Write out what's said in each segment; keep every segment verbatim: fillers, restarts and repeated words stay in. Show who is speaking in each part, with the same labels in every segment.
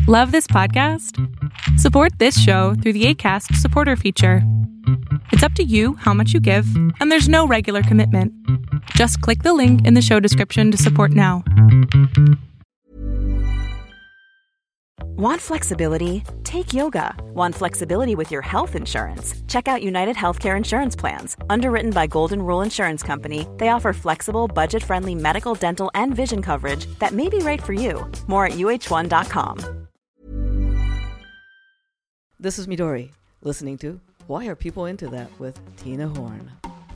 Speaker 1: Love this podcast? Support this show through the Acast supporter feature. It's up to you how much you give, and there's no regular commitment. Just click the link in the show description to support now.
Speaker 2: Want flexibility? Take yoga. Want flexibility with your health insurance? Check out United Healthcare Insurance Plans. Underwritten by Golden Rule Insurance Company, they offer flexible, budget-friendly medical, dental, and vision coverage that may be right for you. More at U H one dot com.
Speaker 3: This is Midori, listening to Why Are People Into That with Tina Horn.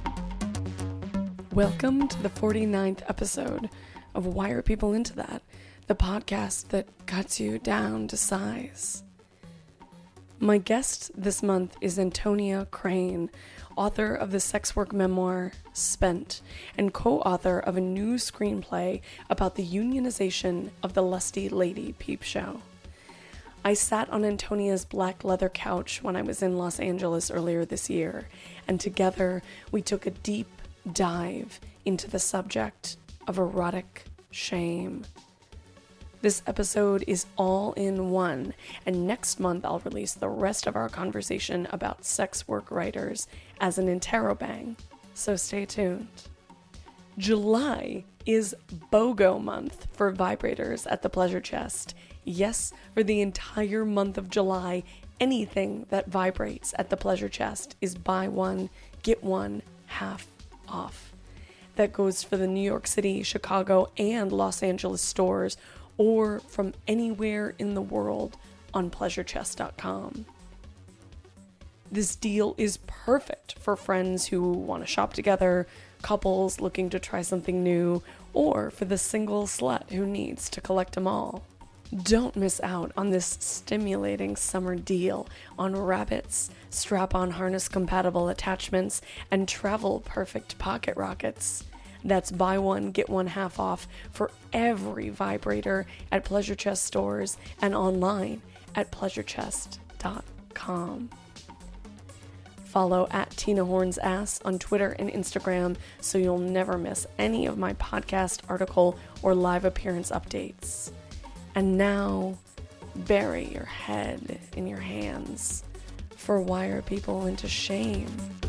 Speaker 4: Welcome to the forty-ninth episode of Why Are People Into That, the podcast that cuts you down to size. My guest this month is Antonia Crane, author of the sex work memoir Spent, and co-author of a new screenplay about the unionization of the Lusty Lady Peep Show. I sat on Antonia's black leather couch when I was in Los Angeles earlier this year, and together we took a deep dive into the subject of erotic shame. This episode is all in one, and next month I'll release the rest of our conversation about sex work writers as an interrobang, so stay tuned. July is BOGO month for vibrators at the Pleasure Chest. Yes, for the entire month of July, anything that vibrates at the Pleasure Chest is buy one, get one, half off. That goes for the New York City, Chicago, and Los Angeles stores, or from anywhere in the world on pleasure chest dot com. This deal is perfect for friends who want to shop together, couples looking to try something new, or for the single slut who needs to collect them all. Don't miss out on this stimulating summer deal on rabbits, strap-on harness-compatible attachments, and travel-perfect pocket rockets. That's buy one, get one half off for every vibrator at Pleasure Chest stores and online at pleasure chest dot com. Follow at Tina Horn's Ass on Twitter and Instagram so you'll never miss any of my podcast, article, or live appearance updates. And now, bury your head in your hands for Why Are People Into Shame?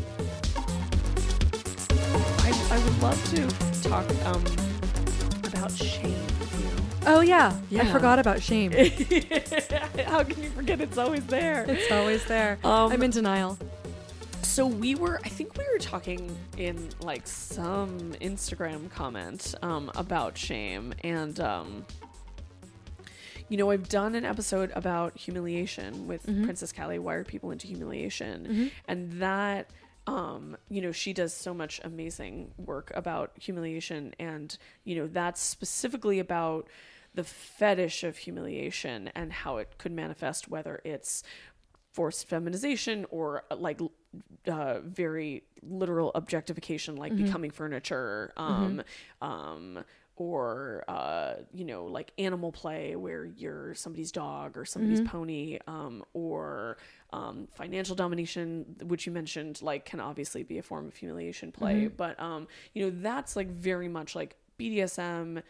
Speaker 4: I, I would love to talk um, about shame with you.
Speaker 5: Oh, yeah.
Speaker 4: Yeah.
Speaker 5: I forgot about shame.
Speaker 4: How can you forget? It's always there.
Speaker 5: It's always there.
Speaker 4: Um,
Speaker 5: I'm in denial.
Speaker 4: So we were, I think we were talking in like some Instagram comment um, about shame. And, um, you know, I've done an episode about humiliation with mm-hmm. Princess Callie. Why are people into humiliation? Mm-hmm. And that... Um, you know, she does so much amazing work about humiliation, and, you know, that's specifically about the fetish of humiliation and how it could manifest, whether it's forced feminization or like uh, very literal objectification, like mm-hmm. becoming furniture, um, mm-hmm. um, or, uh, you know, like animal play where you're somebody's dog or somebody's mm-hmm. pony, um, or um, financial domination, which you mentioned, like, can obviously be a form of humiliation play. Mm-hmm. But, um, you know, that's like very much like B D S M,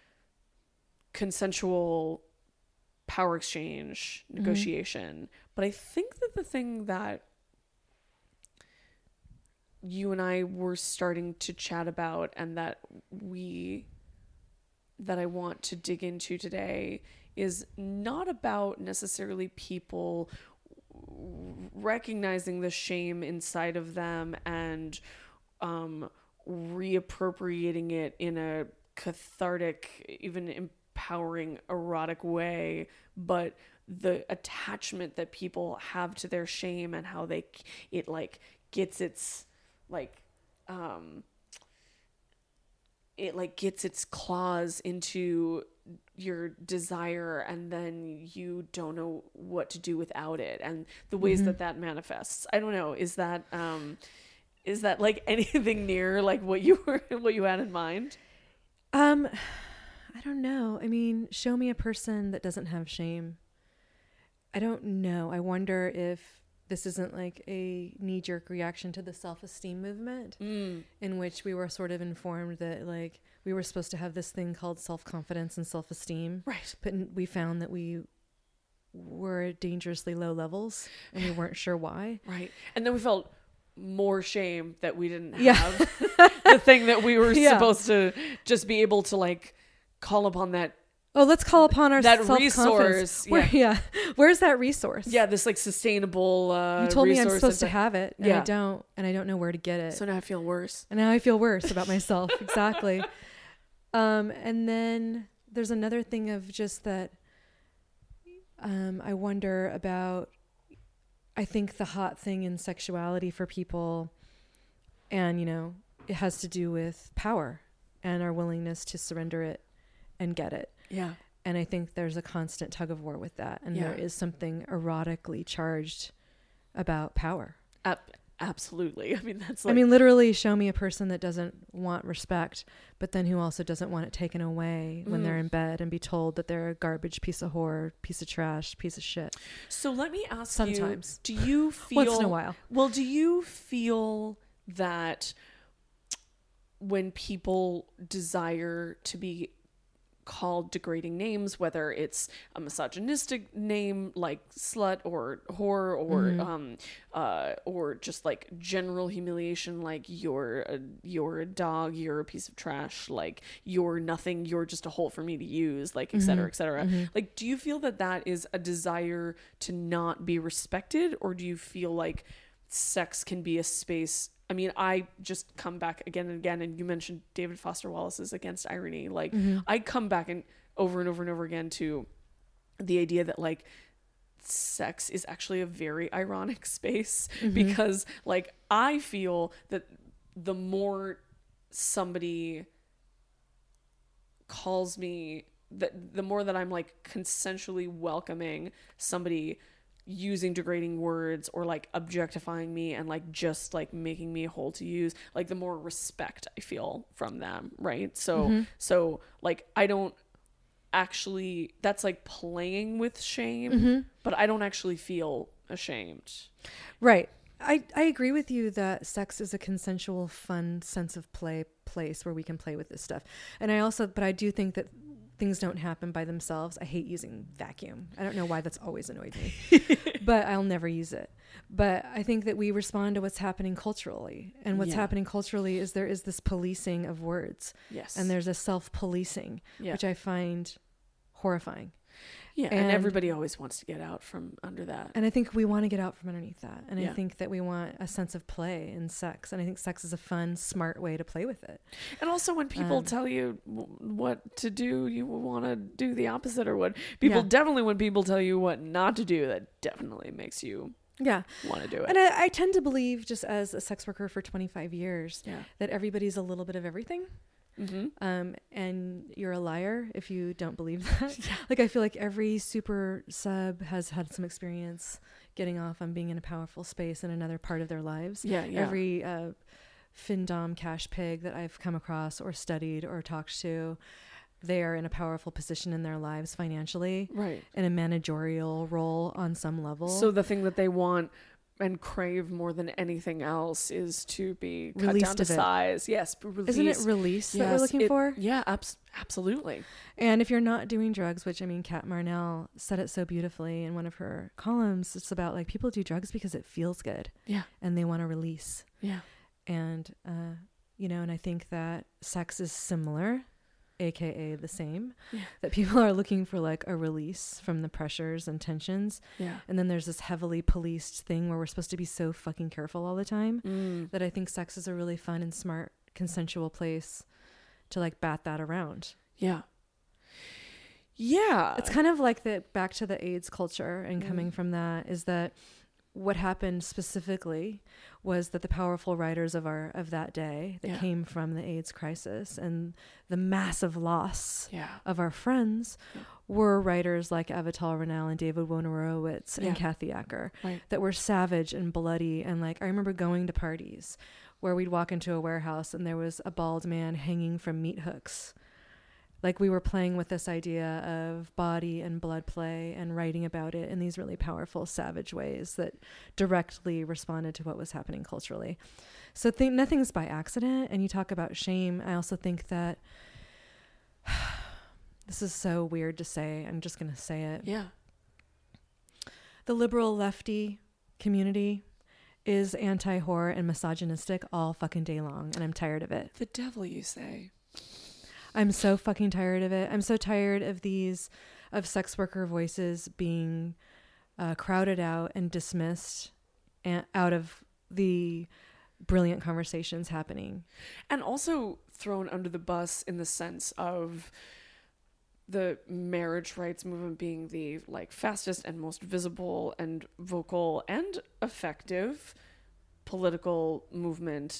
Speaker 4: consensual power exchange, negotiation. Mm-hmm. But I think that the thing that you and I were starting to chat about, and that we... that I want to dig into today, is not about necessarily people recognizing the shame inside of them and um, reappropriating it in a cathartic, even empowering, erotic way, but the attachment that people have to their shame and how they it like gets its like um it like gets its claws into your desire, and then you don't know what to do without it, and the ways mm-hmm. that that manifests. I don't know. Is that um, is that like anything near like what you were what you had in mind?
Speaker 5: Um, I don't know. I mean, show me a person that doesn't have shame. I don't know. I wonder if this isn't like a knee-jerk reaction to the self-esteem movement, mm. in which we were sort of informed that like we were supposed to have this thing called self-confidence and self-esteem.
Speaker 4: Right.
Speaker 5: But we found that we were at dangerously low levels and we weren't sure why.
Speaker 4: Right. And then we felt more shame that we didn't
Speaker 5: Yeah.
Speaker 4: have the thing that we were
Speaker 5: Yeah.
Speaker 4: supposed to just be able to like call upon that.
Speaker 5: Oh, let's call upon our
Speaker 4: That
Speaker 5: self-confidence.
Speaker 4: resource,
Speaker 5: Where, yeah. Where's that resource?
Speaker 4: Yeah. This like sustainable, uh,
Speaker 5: You told me I'm
Speaker 4: resource
Speaker 5: supposed to
Speaker 4: that-
Speaker 5: have it and
Speaker 4: Yeah.
Speaker 5: I don't, and I don't know where to get it.
Speaker 4: So now I feel worse.
Speaker 5: And now I feel worse about myself. Exactly. Um, and then there's another thing of just that um, I wonder about, I think the hot thing in sexuality for people, and, you know, it has to do with power and our willingness to surrender it and get it.
Speaker 4: Yeah.
Speaker 5: And I think there's a constant tug of war with that. And
Speaker 4: Yeah.
Speaker 5: there is something erotically charged about power.
Speaker 4: Ab- absolutely. I mean, that's like,
Speaker 5: I mean, literally show me a person that doesn't want respect, but then who also doesn't want it taken away when
Speaker 4: Mm.
Speaker 5: they're in bed and be told that they're a garbage piece of horror, piece of trash, piece of shit.
Speaker 4: so let me ask
Speaker 5: Sometimes.
Speaker 4: you, do you feel,
Speaker 5: Once in a while.
Speaker 4: well, do you feel that when people desire to be called degrading names, whether it's a misogynistic name like slut or whore or
Speaker 5: Mhm.
Speaker 4: um uh or just like general humiliation like you're a you're a dog, you're a piece of trash, like you're nothing, you're just a hole for me to use, like et cetera,
Speaker 5: Mhm.
Speaker 4: et cetera.
Speaker 5: Mhm.
Speaker 4: Like, do you feel that that is a desire to not be respected, or do you feel like sex can be a space? I mean, I just come back again and again, and you mentioned David Foster Wallace's Against Irony. Like,
Speaker 5: Mhm.
Speaker 4: I come back and over and over and over again to the idea that like sex is actually a very ironic space,
Speaker 5: Mhm.
Speaker 4: because like I feel that the more somebody calls me, that the more that I'm like consensually welcoming somebody using degrading words or like objectifying me and like just like making me a hole to use, like the more respect I feel from them, right? So
Speaker 5: Mhm.
Speaker 4: so like I don't actually, that's like playing with shame,
Speaker 5: Mhm.
Speaker 4: but I don't actually feel ashamed.
Speaker 5: Right. I, I agree with you that sex is a consensual, fun sense of play place where we can play with this stuff. And I also, but I do think that things don't happen by themselves. I hate using vacuum. I don't know why that's always annoyed me, but I'll never use it. But I think that we respond to what's happening culturally. And what's
Speaker 4: Yeah.
Speaker 5: happening culturally is there is this policing of words,
Speaker 4: Yes.
Speaker 5: and there's a self-policing,
Speaker 4: yeah.
Speaker 5: which I find horrifying.
Speaker 4: yeah. And,
Speaker 5: and-
Speaker 4: everybody always wants to get out from under that.
Speaker 5: And I think we want to get out from underneath that. And
Speaker 4: Yeah.
Speaker 5: I think that we want a sense of play in sex. And I think sex is a fun, smart way to play with it.
Speaker 4: And also when people
Speaker 5: Um,
Speaker 4: tell you w- what to do, you want to do the opposite, or what people
Speaker 5: Yeah.
Speaker 4: definitely, when people tell you what not to do, that definitely makes you
Speaker 5: Yeah.
Speaker 4: want to do it.
Speaker 5: And I, I tend to believe, just as a sex worker for twenty-five years,
Speaker 4: yeah.
Speaker 5: that everybody's a little bit of everything.
Speaker 4: Mm-hmm.
Speaker 5: Um, and you're a liar if you don't believe that. Like, I feel like every super sub has had some experience getting off on being in a powerful space in another part of their lives.
Speaker 4: Yeah. Yeah.
Speaker 5: Every uh, findom cash pig that I've come across or studied or talked to, they are in a powerful position in their lives financially,
Speaker 4: right.
Speaker 5: in a managerial role on some level.
Speaker 4: So the thing that they want and crave more than anything else is to be cut
Speaker 5: Released
Speaker 4: down to
Speaker 5: of it.
Speaker 4: size. Yes. b-
Speaker 5: isn't it
Speaker 4: release.
Speaker 5: release that we're
Speaker 4: Yes,
Speaker 5: looking
Speaker 4: it-
Speaker 5: for?
Speaker 4: Yeah, abs- absolutely.
Speaker 5: And if you're not doing drugs, which I mean, Kat Marnell said it so beautifully in one of her columns, it's about like people do drugs because it feels good
Speaker 4: Yeah.
Speaker 5: and they want to release.
Speaker 4: Yeah.
Speaker 5: And, uh, you know, and I think that sex is similar, A K A the same,
Speaker 4: Yeah.
Speaker 5: that people are looking for like a release from the pressures and tensions.
Speaker 4: Yeah.
Speaker 5: And then there's this heavily policed thing where we're supposed to be so fucking careful all the time
Speaker 4: Mm.
Speaker 5: that I think sex is a really fun and smart consensual place to like bat that around.
Speaker 4: Yeah. Yeah.
Speaker 5: It's kind of like the back to the AIDS culture, and
Speaker 4: Mm.
Speaker 5: coming from that is that what happened specifically was that the powerful writers of our of that day that
Speaker 4: Yeah.
Speaker 5: came from the AIDS crisis and the massive loss
Speaker 4: yeah.
Speaker 5: of our friends
Speaker 4: Yeah.
Speaker 5: were writers like Avital Ronell and David Wojnarowicz
Speaker 4: Yeah.
Speaker 5: and Kathy Acker
Speaker 4: Right.
Speaker 5: that were savage and bloody. And like, I remember going to parties where we'd walk into a warehouse and there was a bald man hanging from meat hooks. Like, we were playing with this idea of body and blood play and writing about it in these really powerful, savage ways that directly responded to what was happening culturally. So think nothing's by accident. And you talk about shame. I also think that this is so weird to say. I'm just going to say it.
Speaker 4: Yeah.
Speaker 5: the liberal lefty community is anti-horror and misogynistic all fucking day long, and I'm tired of it.
Speaker 4: The devil, you say?
Speaker 5: I'm so fucking tired of it. I'm so tired of these, of sex worker voices being uh, crowded out and dismissed and out of the brilliant conversations happening.
Speaker 4: And also thrown under the bus in the sense of the marriage rights movement being the like fastest and most visible and vocal and effective political movement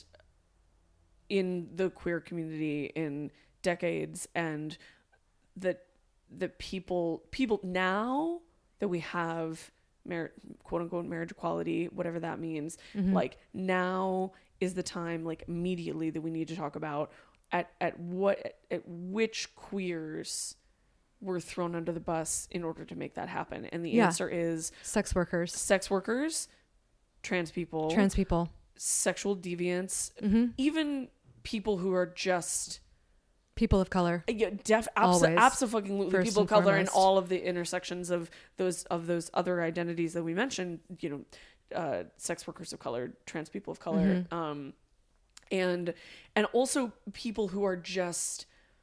Speaker 4: in the queer community in decades, and that the people people now that we have mar- quote unquote marriage equality, whatever that means,
Speaker 5: Mm-hmm.
Speaker 4: like now is the time, like immediately, that we need to talk about at at what at, at which queers were thrown under the bus in order to make that happen. And the
Speaker 5: Yeah.
Speaker 4: answer is
Speaker 5: Sex workers,
Speaker 4: sex workers, trans people,
Speaker 5: trans people,
Speaker 4: sexual deviants,
Speaker 5: mm-hmm.
Speaker 4: even people who are just
Speaker 5: people of color.
Speaker 4: yeah, def abs-
Speaker 5: Always.
Speaker 4: absolutely
Speaker 5: First
Speaker 4: people of
Speaker 5: and
Speaker 4: color and
Speaker 5: foremost.
Speaker 4: all of the intersections of those of those other identities that we mentioned, you know, uh, sex workers of color, trans people of color,
Speaker 5: Mm-hmm.
Speaker 4: um, and and also people who are just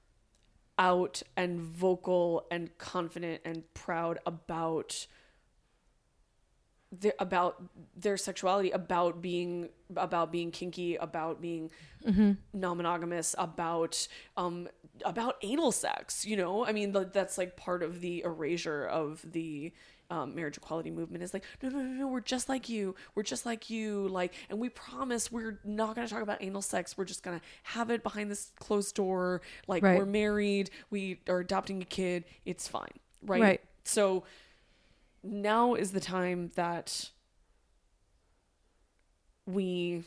Speaker 4: out and vocal and confident and proud about their, about their sexuality, about being about being kinky, about being
Speaker 5: Mm-hmm.
Speaker 4: non-monogamous, about um about anal sex. You know, I mean, th- that's like part of the erasure of the um, marriage equality movement. Is like, no, no, no, no, we're just like you. We're just like you. Like, and we promise we're not going to talk about anal sex. We're just going to have it behind this closed door. Like,
Speaker 5: Right.
Speaker 4: we're married. We are adopting a kid. It's fine. Right.
Speaker 5: Right.
Speaker 4: So now is the time that we,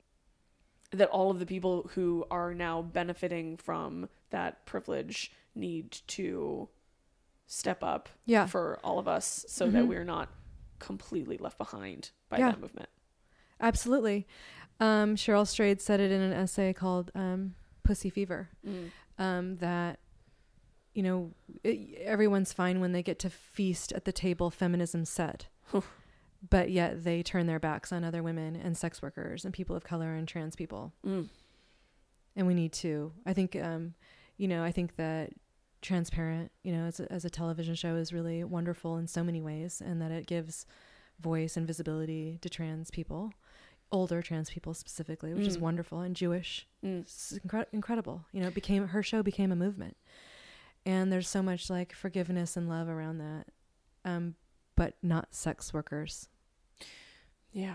Speaker 4: that all of the people who are now benefiting from that privilege need to step up
Speaker 5: Yeah.
Speaker 4: for all of us so
Speaker 5: Mhm.
Speaker 4: that we're not completely left behind by
Speaker 5: Yeah.
Speaker 4: that movement.
Speaker 5: Absolutely. Um, Cheryl Strayed said it in an essay called um, Pussy Fever,
Speaker 4: Mm.
Speaker 5: um, that, you know, it, everyone's fine when they get to feast at the table feminism set, but yet they turn their backs on other women and sex workers and people of color and trans people.
Speaker 4: Mm.
Speaker 5: And we need to, I think, um, you know, I think that Transparent, you know, as a, as a television show is really wonderful in so many ways, and that it gives voice and visibility to trans people, older trans people specifically, which is
Speaker 4: Mm.
Speaker 5: wonderful, and Jewish.
Speaker 4: Mm.
Speaker 5: It's incre- incredible. You know, it became, her show became a movement, and there's so much like forgiveness and love around that. Um, but not sex workers.
Speaker 4: Yeah.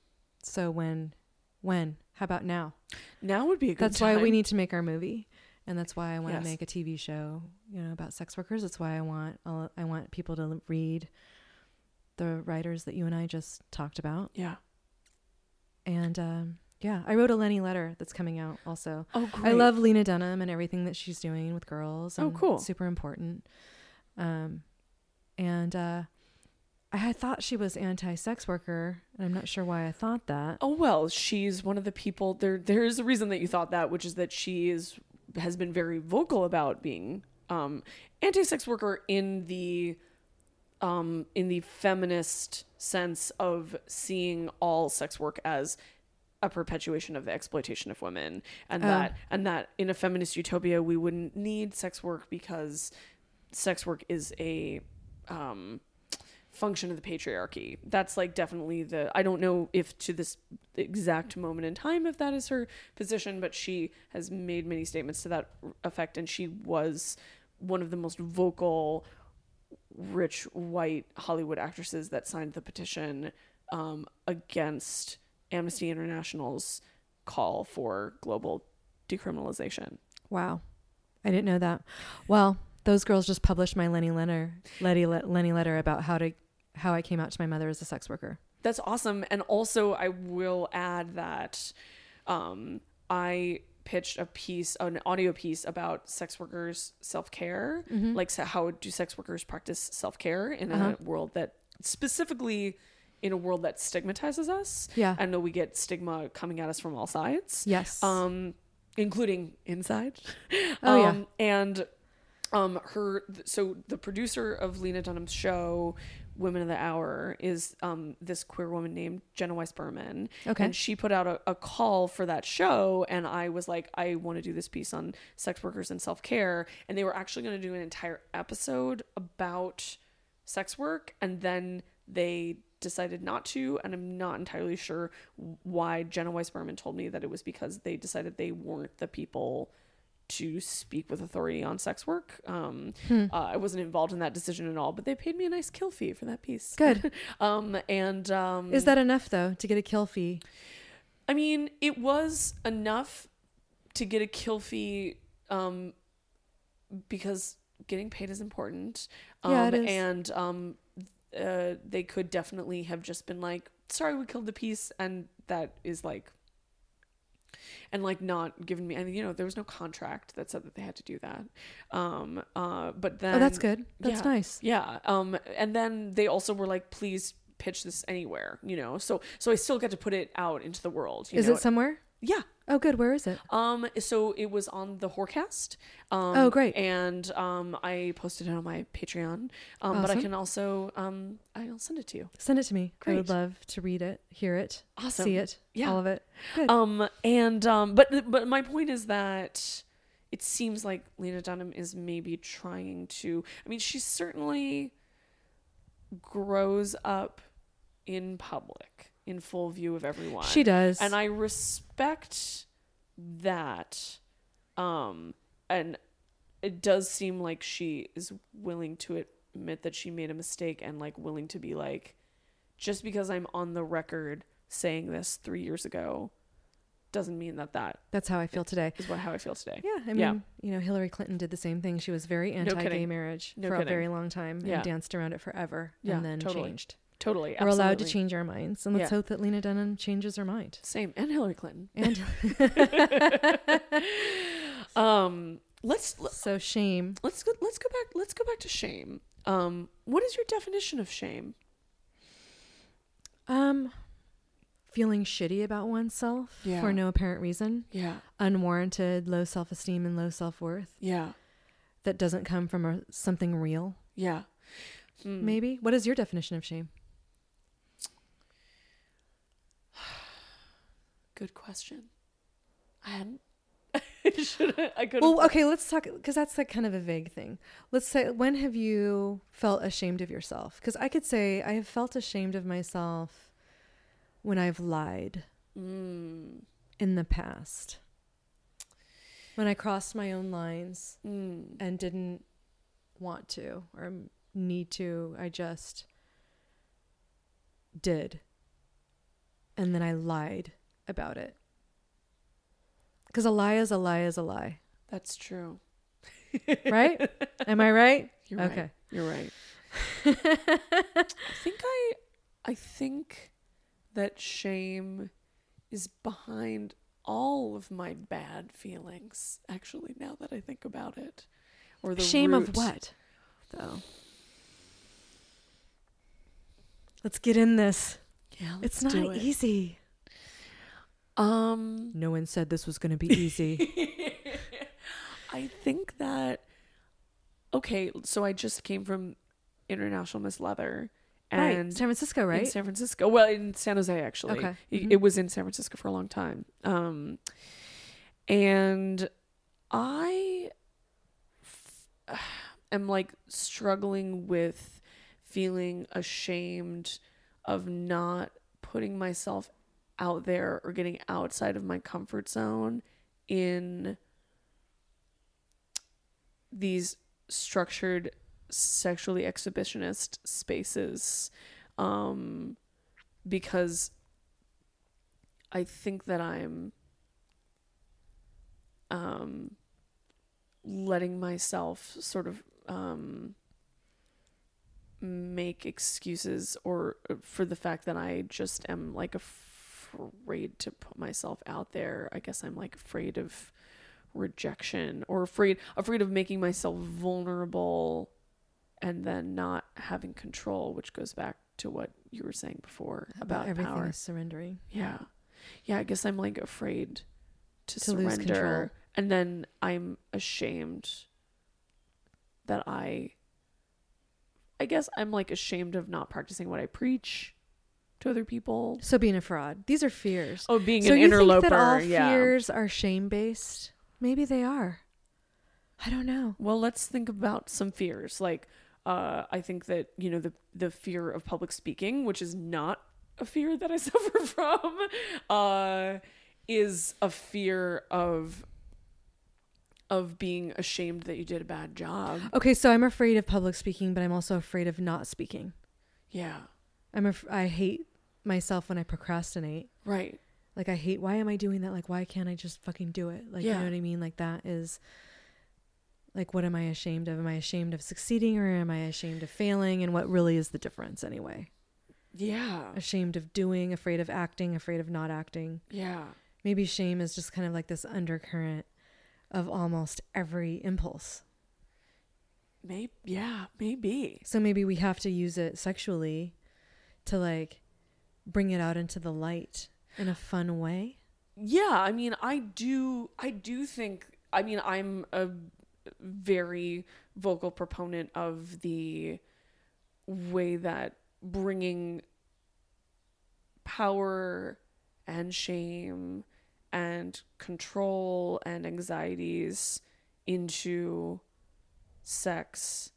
Speaker 5: So when, when, how about now?
Speaker 4: Now would be a good
Speaker 5: That's
Speaker 4: time.
Speaker 5: why we need to make our movie. And that's why I want
Speaker 4: Yes.
Speaker 5: to make a T V show, you know, about sex workers. That's why I want, I'll- I want people to l- read the writers that you and I just talked about.
Speaker 4: Yeah.
Speaker 5: And, um, yeah, I wrote a Lenny letter that's coming out also.
Speaker 4: Oh, great.
Speaker 5: I love Lena Dunham and everything that she's doing with girls.
Speaker 4: Oh,
Speaker 5: And
Speaker 4: cool.
Speaker 5: it's super important. Um, and, uh, I had thought she was anti-sex worker, and I'm not sure why I thought that.
Speaker 4: Oh, well, she's one of the people there. There's a reason that you thought that, which is that she is, has been very vocal about being, um, anti-sex worker in the, um, in the feminist sense of seeing all sex work as a perpetuation of the exploitation of women, and
Speaker 5: Oh.
Speaker 4: that, and that in a feminist utopia, we wouldn't need sex work because sex work is a, um, function of the patriarchy. That's like definitely the, I don't know if to this exact moment in time if that is her position, but she has made many statements to that effect, and she was one of the most vocal rich white Hollywood actresses that signed the petition um, against Amnesty International's call for global decriminalization.
Speaker 5: Wow. I didn't know that. Well, those girls just published my Lenny letter, Letty, Lenny letter about how to, how I came out to my mother as a sex worker.
Speaker 4: That's awesome. And also I will add that um, I pitched a piece, an audio piece about sex workers' self-care,
Speaker 5: Mm-hmm.
Speaker 4: like so how do sex workers practice self-care in
Speaker 5: Uh-huh.
Speaker 4: a world that, specifically in a world that stigmatizes us.
Speaker 5: Yeah.
Speaker 4: I know we get stigma coming at us from all sides.
Speaker 5: Yes.
Speaker 4: Um, including inside.
Speaker 5: Oh, yeah.
Speaker 4: um, And um, her, so the producer of Lena Dunham's show Women of the Hour is um, this queer woman named Jenna Weiss Berman.
Speaker 5: Okay.
Speaker 4: And she put out a, a call for that show. And I was like, I want to do this piece on sex workers and self-care. And they were actually going to do an entire episode about sex work. And then they decided not to. And I'm not entirely sure why. Jenna Weiss Berman told me that it was because they decided they weren't the people to speak with authority on sex work. Um, hmm. uh, I wasn't involved in that decision at all, but they paid me a nice kill fee for that piece.
Speaker 5: Good.
Speaker 4: um, and um,
Speaker 5: is that enough though to get a kill fee?
Speaker 4: I mean, it was enough to get a kill fee um, because getting paid is important. Um,
Speaker 5: yeah, it is.
Speaker 4: And um, uh, they could definitely have just been like, sorry, we killed the piece. And that is like, and like not given me, and you know, there was no contract that said that they had to do that. Um, uh, but then,
Speaker 5: oh, that's good. That's
Speaker 4: yeah,
Speaker 5: nice.
Speaker 4: Yeah. Um, and then they also were like, please pitch this anywhere, you know? So, so I still get to put it out into the world. You
Speaker 5: is
Speaker 4: know?
Speaker 5: it somewhere?
Speaker 4: Yeah.
Speaker 5: Oh, good. Where is it?
Speaker 4: Um, so it was on the Whorecast. Um,
Speaker 5: oh, great.
Speaker 4: And um, I posted it on my Patreon. Um,
Speaker 5: awesome.
Speaker 4: But I can also, um, I'll send it to you.
Speaker 5: Send it to me.
Speaker 4: Great.
Speaker 5: I would love to read it, hear it,
Speaker 4: awesome.
Speaker 5: see it,
Speaker 4: yeah.
Speaker 5: all of it. Good.
Speaker 4: Um, and um, but but my point is that it seems like Lena Dunham is maybe trying to. I mean, she certainly grows up in public, in full view of everyone.
Speaker 5: She does.
Speaker 4: And I respect that. Um, and it does seem like she is willing to admit that she made a mistake and like willing to be like, just because I'm on the record saying this three years ago doesn't mean that that
Speaker 5: that's how I feel today.
Speaker 4: Is what how I feel today.
Speaker 5: Yeah. I mean,
Speaker 4: yeah.
Speaker 5: you know, Hillary Clinton did the same thing. She was very anti-gay no marriage
Speaker 4: no
Speaker 5: for
Speaker 4: kidding.
Speaker 5: a very long time
Speaker 4: yeah.
Speaker 5: and danced around it forever
Speaker 4: yeah,
Speaker 5: and then
Speaker 4: totally.
Speaker 5: changed.
Speaker 4: Totally.
Speaker 5: We're
Speaker 4: absolutely.
Speaker 5: allowed to change our minds. And let's
Speaker 4: yeah.
Speaker 5: hope that Lena Dunham changes her mind.
Speaker 4: Same. And Hillary Clinton.
Speaker 5: And
Speaker 4: um let's
Speaker 5: so shame.
Speaker 4: Let's go let's go back let's go back to shame. Um what is your definition of shame?
Speaker 5: Um feeling shitty about oneself
Speaker 4: yeah.
Speaker 5: for no apparent reason.
Speaker 4: Yeah.
Speaker 5: Unwarranted low self-esteem and low self-worth.
Speaker 4: Yeah.
Speaker 5: That doesn't come from a, something real.
Speaker 4: Yeah. Mm.
Speaker 5: Maybe. What is your definition of shame?
Speaker 4: Good question. I hadn't. Should I? I could.
Speaker 5: Well, okay. Let's talk because that's like kind of a vague thing. Let's say, when have you felt ashamed of yourself? Because I could say I have felt ashamed of myself when I've lied
Speaker 4: mm.
Speaker 5: in the past. When I crossed my own lines
Speaker 4: mm.
Speaker 5: and didn't want to or need to, I just did. And then I lied about it. Because a lie is a lie is a lie.
Speaker 4: That's true.
Speaker 5: Right? Am I right?
Speaker 4: You're
Speaker 5: okay.
Speaker 4: Right. You're right. I think I I think that shame is behind all of my bad feelings, actually, now that I think about it. Or the
Speaker 5: shame
Speaker 4: root.
Speaker 5: of what, though? Let's get in this.
Speaker 4: Yeah,
Speaker 5: it's not
Speaker 4: it.
Speaker 5: easy.
Speaker 4: Um,
Speaker 5: no one said this was going to be easy.
Speaker 4: I think that, okay, so I just came from International Miss Leather. And
Speaker 5: right. San Francisco, right?
Speaker 4: In San Francisco. Well, in San Jose, actually.
Speaker 5: Okay.
Speaker 4: It,
Speaker 5: mm-hmm.
Speaker 4: it was in San Francisco for a long time. Um, and I f- am like struggling with feeling ashamed of not putting myself out there or getting outside of my comfort zone in these structured sexually exhibitionist spaces, um, because I think that I'm um, letting myself sort of um, make excuses or for the fact that I just am like afraid to put myself out there. I guess I'm like afraid of rejection or afraid afraid of making myself vulnerable and then not having control, which goes back to what you were saying before about, about
Speaker 5: everything
Speaker 4: power.
Speaker 5: is surrendering.
Speaker 4: Yeah. Yeah, I guess I'm like afraid to,
Speaker 5: to lose control.
Speaker 4: surrender. And then I'm ashamed that I I guess I'm like ashamed of not practicing what I preach to other people.
Speaker 5: So being a fraud. These are fears.
Speaker 4: Oh, being
Speaker 5: so
Speaker 4: an
Speaker 5: you
Speaker 4: interloper.
Speaker 5: Think that all
Speaker 4: yeah.
Speaker 5: fears are shame-based? Maybe they are. I don't know.
Speaker 4: Well, let's think about some fears. Like, uh, I think that, you know, the, the fear of public speaking, which is not a fear that I suffer from, uh, is a fear of of being ashamed that you did a bad job.
Speaker 5: Okay, so I'm afraid of public speaking, but I'm also afraid of not speaking.
Speaker 4: Yeah.
Speaker 5: I'm af- I hate myself when I procrastinate.
Speaker 4: Right.
Speaker 5: Like, I hate, why am I doing that? Like, why can't I just fucking do it? Like,
Speaker 4: Yeah.
Speaker 5: you know what I mean? Like, that is, like, what am I ashamed of? Am I ashamed of succeeding, or am I ashamed of failing? And what really is the difference anyway?
Speaker 4: Yeah.
Speaker 5: Ashamed of doing, afraid of acting, afraid of not acting.
Speaker 4: Yeah.
Speaker 5: Maybe shame is just kind of like this undercurrent of almost every impulse.
Speaker 4: Maybe, yeah, maybe.
Speaker 5: So maybe we have to use it sexually to, like, bring it out into the light in a fun way.
Speaker 4: Yeah, I mean, I do, I do think, I mean, I'm a very vocal proponent of the way that bringing power and shame and control and anxieties into sex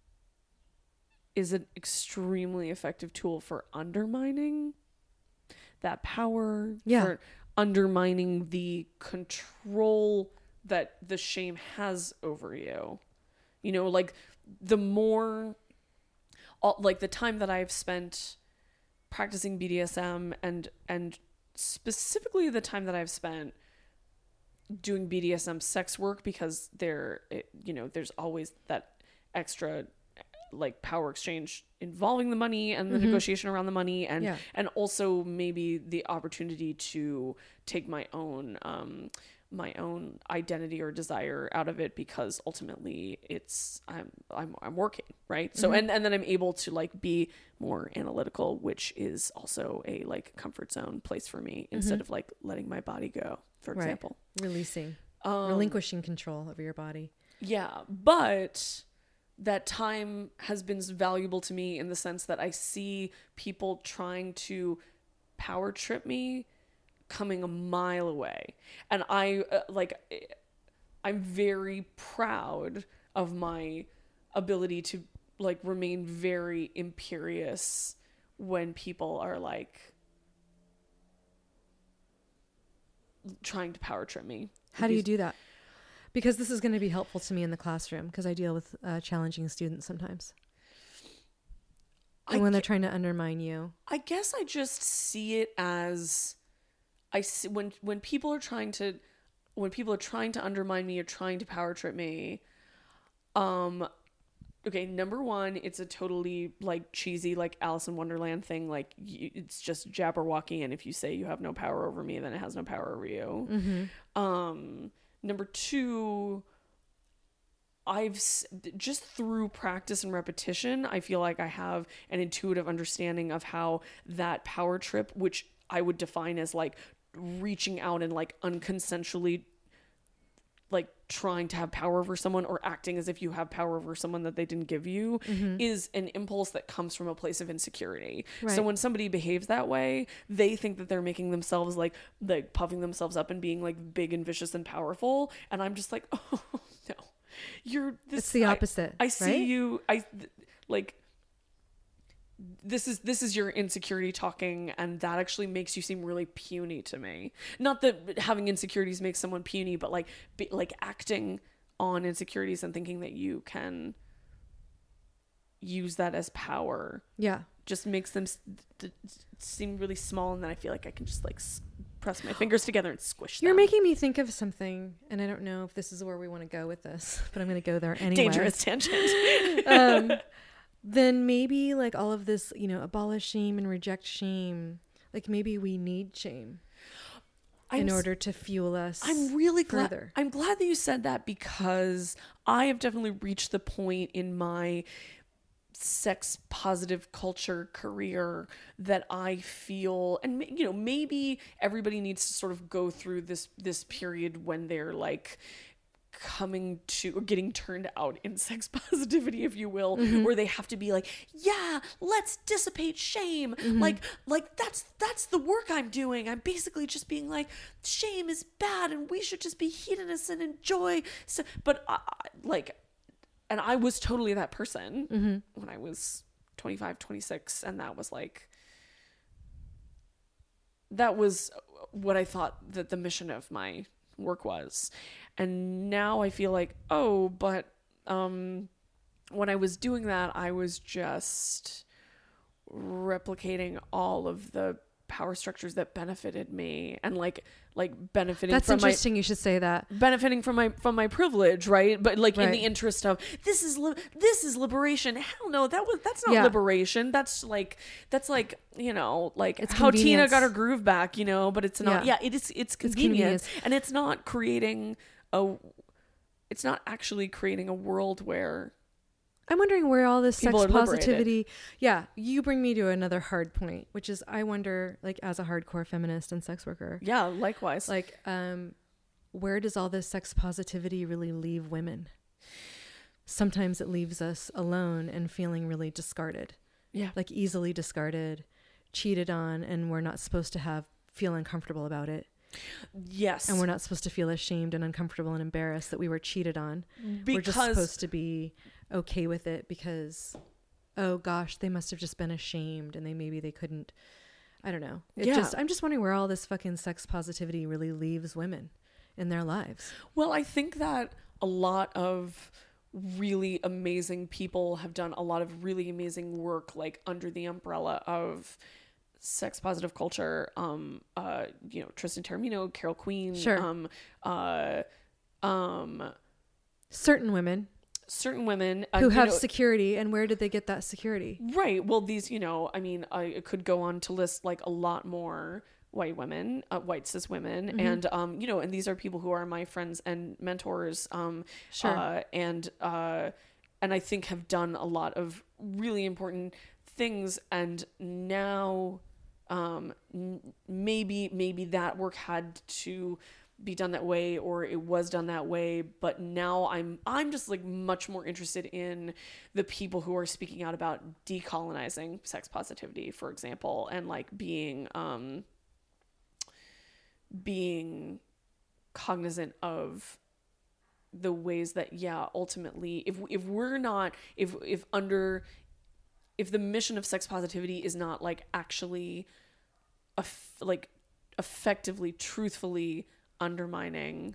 Speaker 4: is an extremely effective tool for undermining that power,
Speaker 5: Yeah.
Speaker 4: for undermining the control that the shame has over you. You know, like the more, all, like the time that I've spent practicing B D S M and and specifically the time that I've spent doing B D S M sex work, because there, it, you know, there's always that extra like power exchange involving the money and the
Speaker 5: Mm-hmm.
Speaker 4: negotiation around the money, and
Speaker 5: Yeah.
Speaker 4: and also maybe the opportunity to take my own um my own identity or desire out of it, because ultimately it's I'm I'm I'm working, right? So
Speaker 5: Mm-hmm.
Speaker 4: and and then I'm able to like be more analytical, which is also a like comfort zone place for me, instead of like letting my body go, for
Speaker 5: Right.
Speaker 4: example.
Speaker 5: Releasing,
Speaker 4: Um,
Speaker 5: relinquishing control over your body.
Speaker 4: Yeah, but that time has been valuable to me in the sense that I see people trying to power trip me coming a mile away. And I, uh, like, I'm very proud of my ability to, like, remain very imperious when people are, like, trying to power trip me.
Speaker 5: How do you do that? Because this is going to be helpful to me in the classroom, because I deal with uh, challenging students sometimes. And
Speaker 4: I
Speaker 5: when they're
Speaker 4: ge-
Speaker 5: trying to undermine you.
Speaker 4: I guess I just see it as I see when when people are trying to when people are trying to undermine me or trying to power trip me. Um, okay, number one, it's a totally like cheesy like Alice in Wonderland thing. Like you, it's just Jabberwocky, and if you say you have no power over me, then it has no power over you.
Speaker 5: Mm-hmm.
Speaker 4: Um, number two, I've s- just through practice and repetition, I feel like I have an intuitive understanding of how that power trip, which I would define as like reaching out and like unconsensually like trying to have power over someone or acting as if you have power over someone that they didn't give you,
Speaker 5: Mm-hmm.
Speaker 4: is an impulse that comes from a place of insecurity.
Speaker 5: Right.
Speaker 4: So when somebody behaves that way, they think that they're making themselves like like puffing themselves up and being like big and vicious and powerful, and I'm just like, oh no, you're this,
Speaker 5: It's the
Speaker 4: I-
Speaker 5: opposite,
Speaker 4: I, see
Speaker 5: right?
Speaker 4: you I th- like this is this is your insecurity talking, and that actually makes you seem really puny to me. Not that having insecurities makes someone puny, but like be, like acting on insecurities and thinking that you can use that as power
Speaker 5: Yeah.
Speaker 4: just makes them s- d- d- seem really small, and then I feel like I can just like s- press my fingers together and squish them.
Speaker 5: You're making me think of something, and I don't know if this is where we want to go with this, but I'm going to go there anyway.
Speaker 4: dangerous tangent.
Speaker 5: um, then maybe like all of this, you know, abolish shame and reject shame. Like maybe we need shame
Speaker 4: I'm
Speaker 5: in
Speaker 4: s-
Speaker 5: order to fuel us.
Speaker 4: I'm really glad.
Speaker 5: further.
Speaker 4: I'm glad that you said that, because I have definitely reached the point in my sex positive culture career that I feel, and ma- you know, maybe everybody needs to sort of go through this this period when they're like coming to or getting turned out in sex positivity, if you will,
Speaker 5: Mm-hmm.
Speaker 4: where they have to be like, yeah, let's dissipate shame.
Speaker 5: Mm-hmm.
Speaker 4: Like, like that's, that's the work I'm doing. I'm basically just being like, shame is bad and we should just be hedonists and enjoy. So, but I, I- like, and I was totally that person
Speaker 5: Mm-hmm.
Speaker 4: when I was twenty-five, twenty-six. And that was like, that was what I thought that the mission of my work was. And now I feel like, oh, but um when I was doing that, I was just replicating all of the power structures that benefited me and like like benefiting
Speaker 5: That's
Speaker 4: from my
Speaker 5: interesting. You should say that.
Speaker 4: benefiting from my from my privilege, right? But like in
Speaker 5: Right.
Speaker 4: the interest of this is li- this is liberation. Hell no, that was that's not
Speaker 5: Yeah.
Speaker 4: liberation. That's like that's like you know like
Speaker 5: It's
Speaker 4: how Tina
Speaker 5: convenience.
Speaker 4: got her groove back, you know. But it's not.
Speaker 5: Yeah.
Speaker 4: Yeah, it is. It's
Speaker 5: convenience.
Speaker 4: convenience, and it's not creating a. It's not actually creating a world where
Speaker 5: I'm wondering where all this
Speaker 4: People
Speaker 5: sex
Speaker 4: are liberated.
Speaker 5: positivity. Yeah, you bring me to another hard point, which is I wonder, like, as a hardcore feminist and sex worker,
Speaker 4: yeah, likewise.
Speaker 5: like, um, where does all this sex positivity really leave women? Sometimes it leaves us alone and feeling really discarded,
Speaker 4: yeah,
Speaker 5: like easily discarded, cheated on, and we're not supposed to have feel uncomfortable about it,
Speaker 4: yes,
Speaker 5: and we're not supposed to feel ashamed and uncomfortable and embarrassed that we were cheated on.
Speaker 4: because
Speaker 5: We're just supposed to be okay with it because, oh gosh, they must have just been ashamed and they maybe they couldn't. I don't know. It
Speaker 4: Yeah.
Speaker 5: just I'm just wondering where all this fucking sex positivity really leaves women in their lives.
Speaker 4: Well, I think that a lot of really amazing people have done a lot of really amazing work, like under the umbrella of sex positive culture. Um, uh, you know, Tristan Taormino, Carol Queen,
Speaker 5: Sure.
Speaker 4: um, uh, um,
Speaker 5: Certain women
Speaker 4: certain women uh,
Speaker 5: who
Speaker 4: you
Speaker 5: have
Speaker 4: know,
Speaker 5: security, and where did they get that security?
Speaker 4: right. Well, these, you know, I mean, I could go on to list like a lot more white women, uh, white cis women,
Speaker 5: Mm-hmm.
Speaker 4: and um, you know, and these are people who are my friends and mentors, um,
Speaker 5: Sure.
Speaker 4: uh, and uh, and I think have done a lot of really important things, and now, um, n- maybe maybe that work had to be done that way, or it was done that way, but now I'm I'm just like much more interested in the people who are speaking out about decolonizing sex positivity, for example, and like being um being cognizant of the ways that, yeah, ultimately if if we're not if if under if the mission of sex positivity is not like actually eff- like effectively, truthfully undermining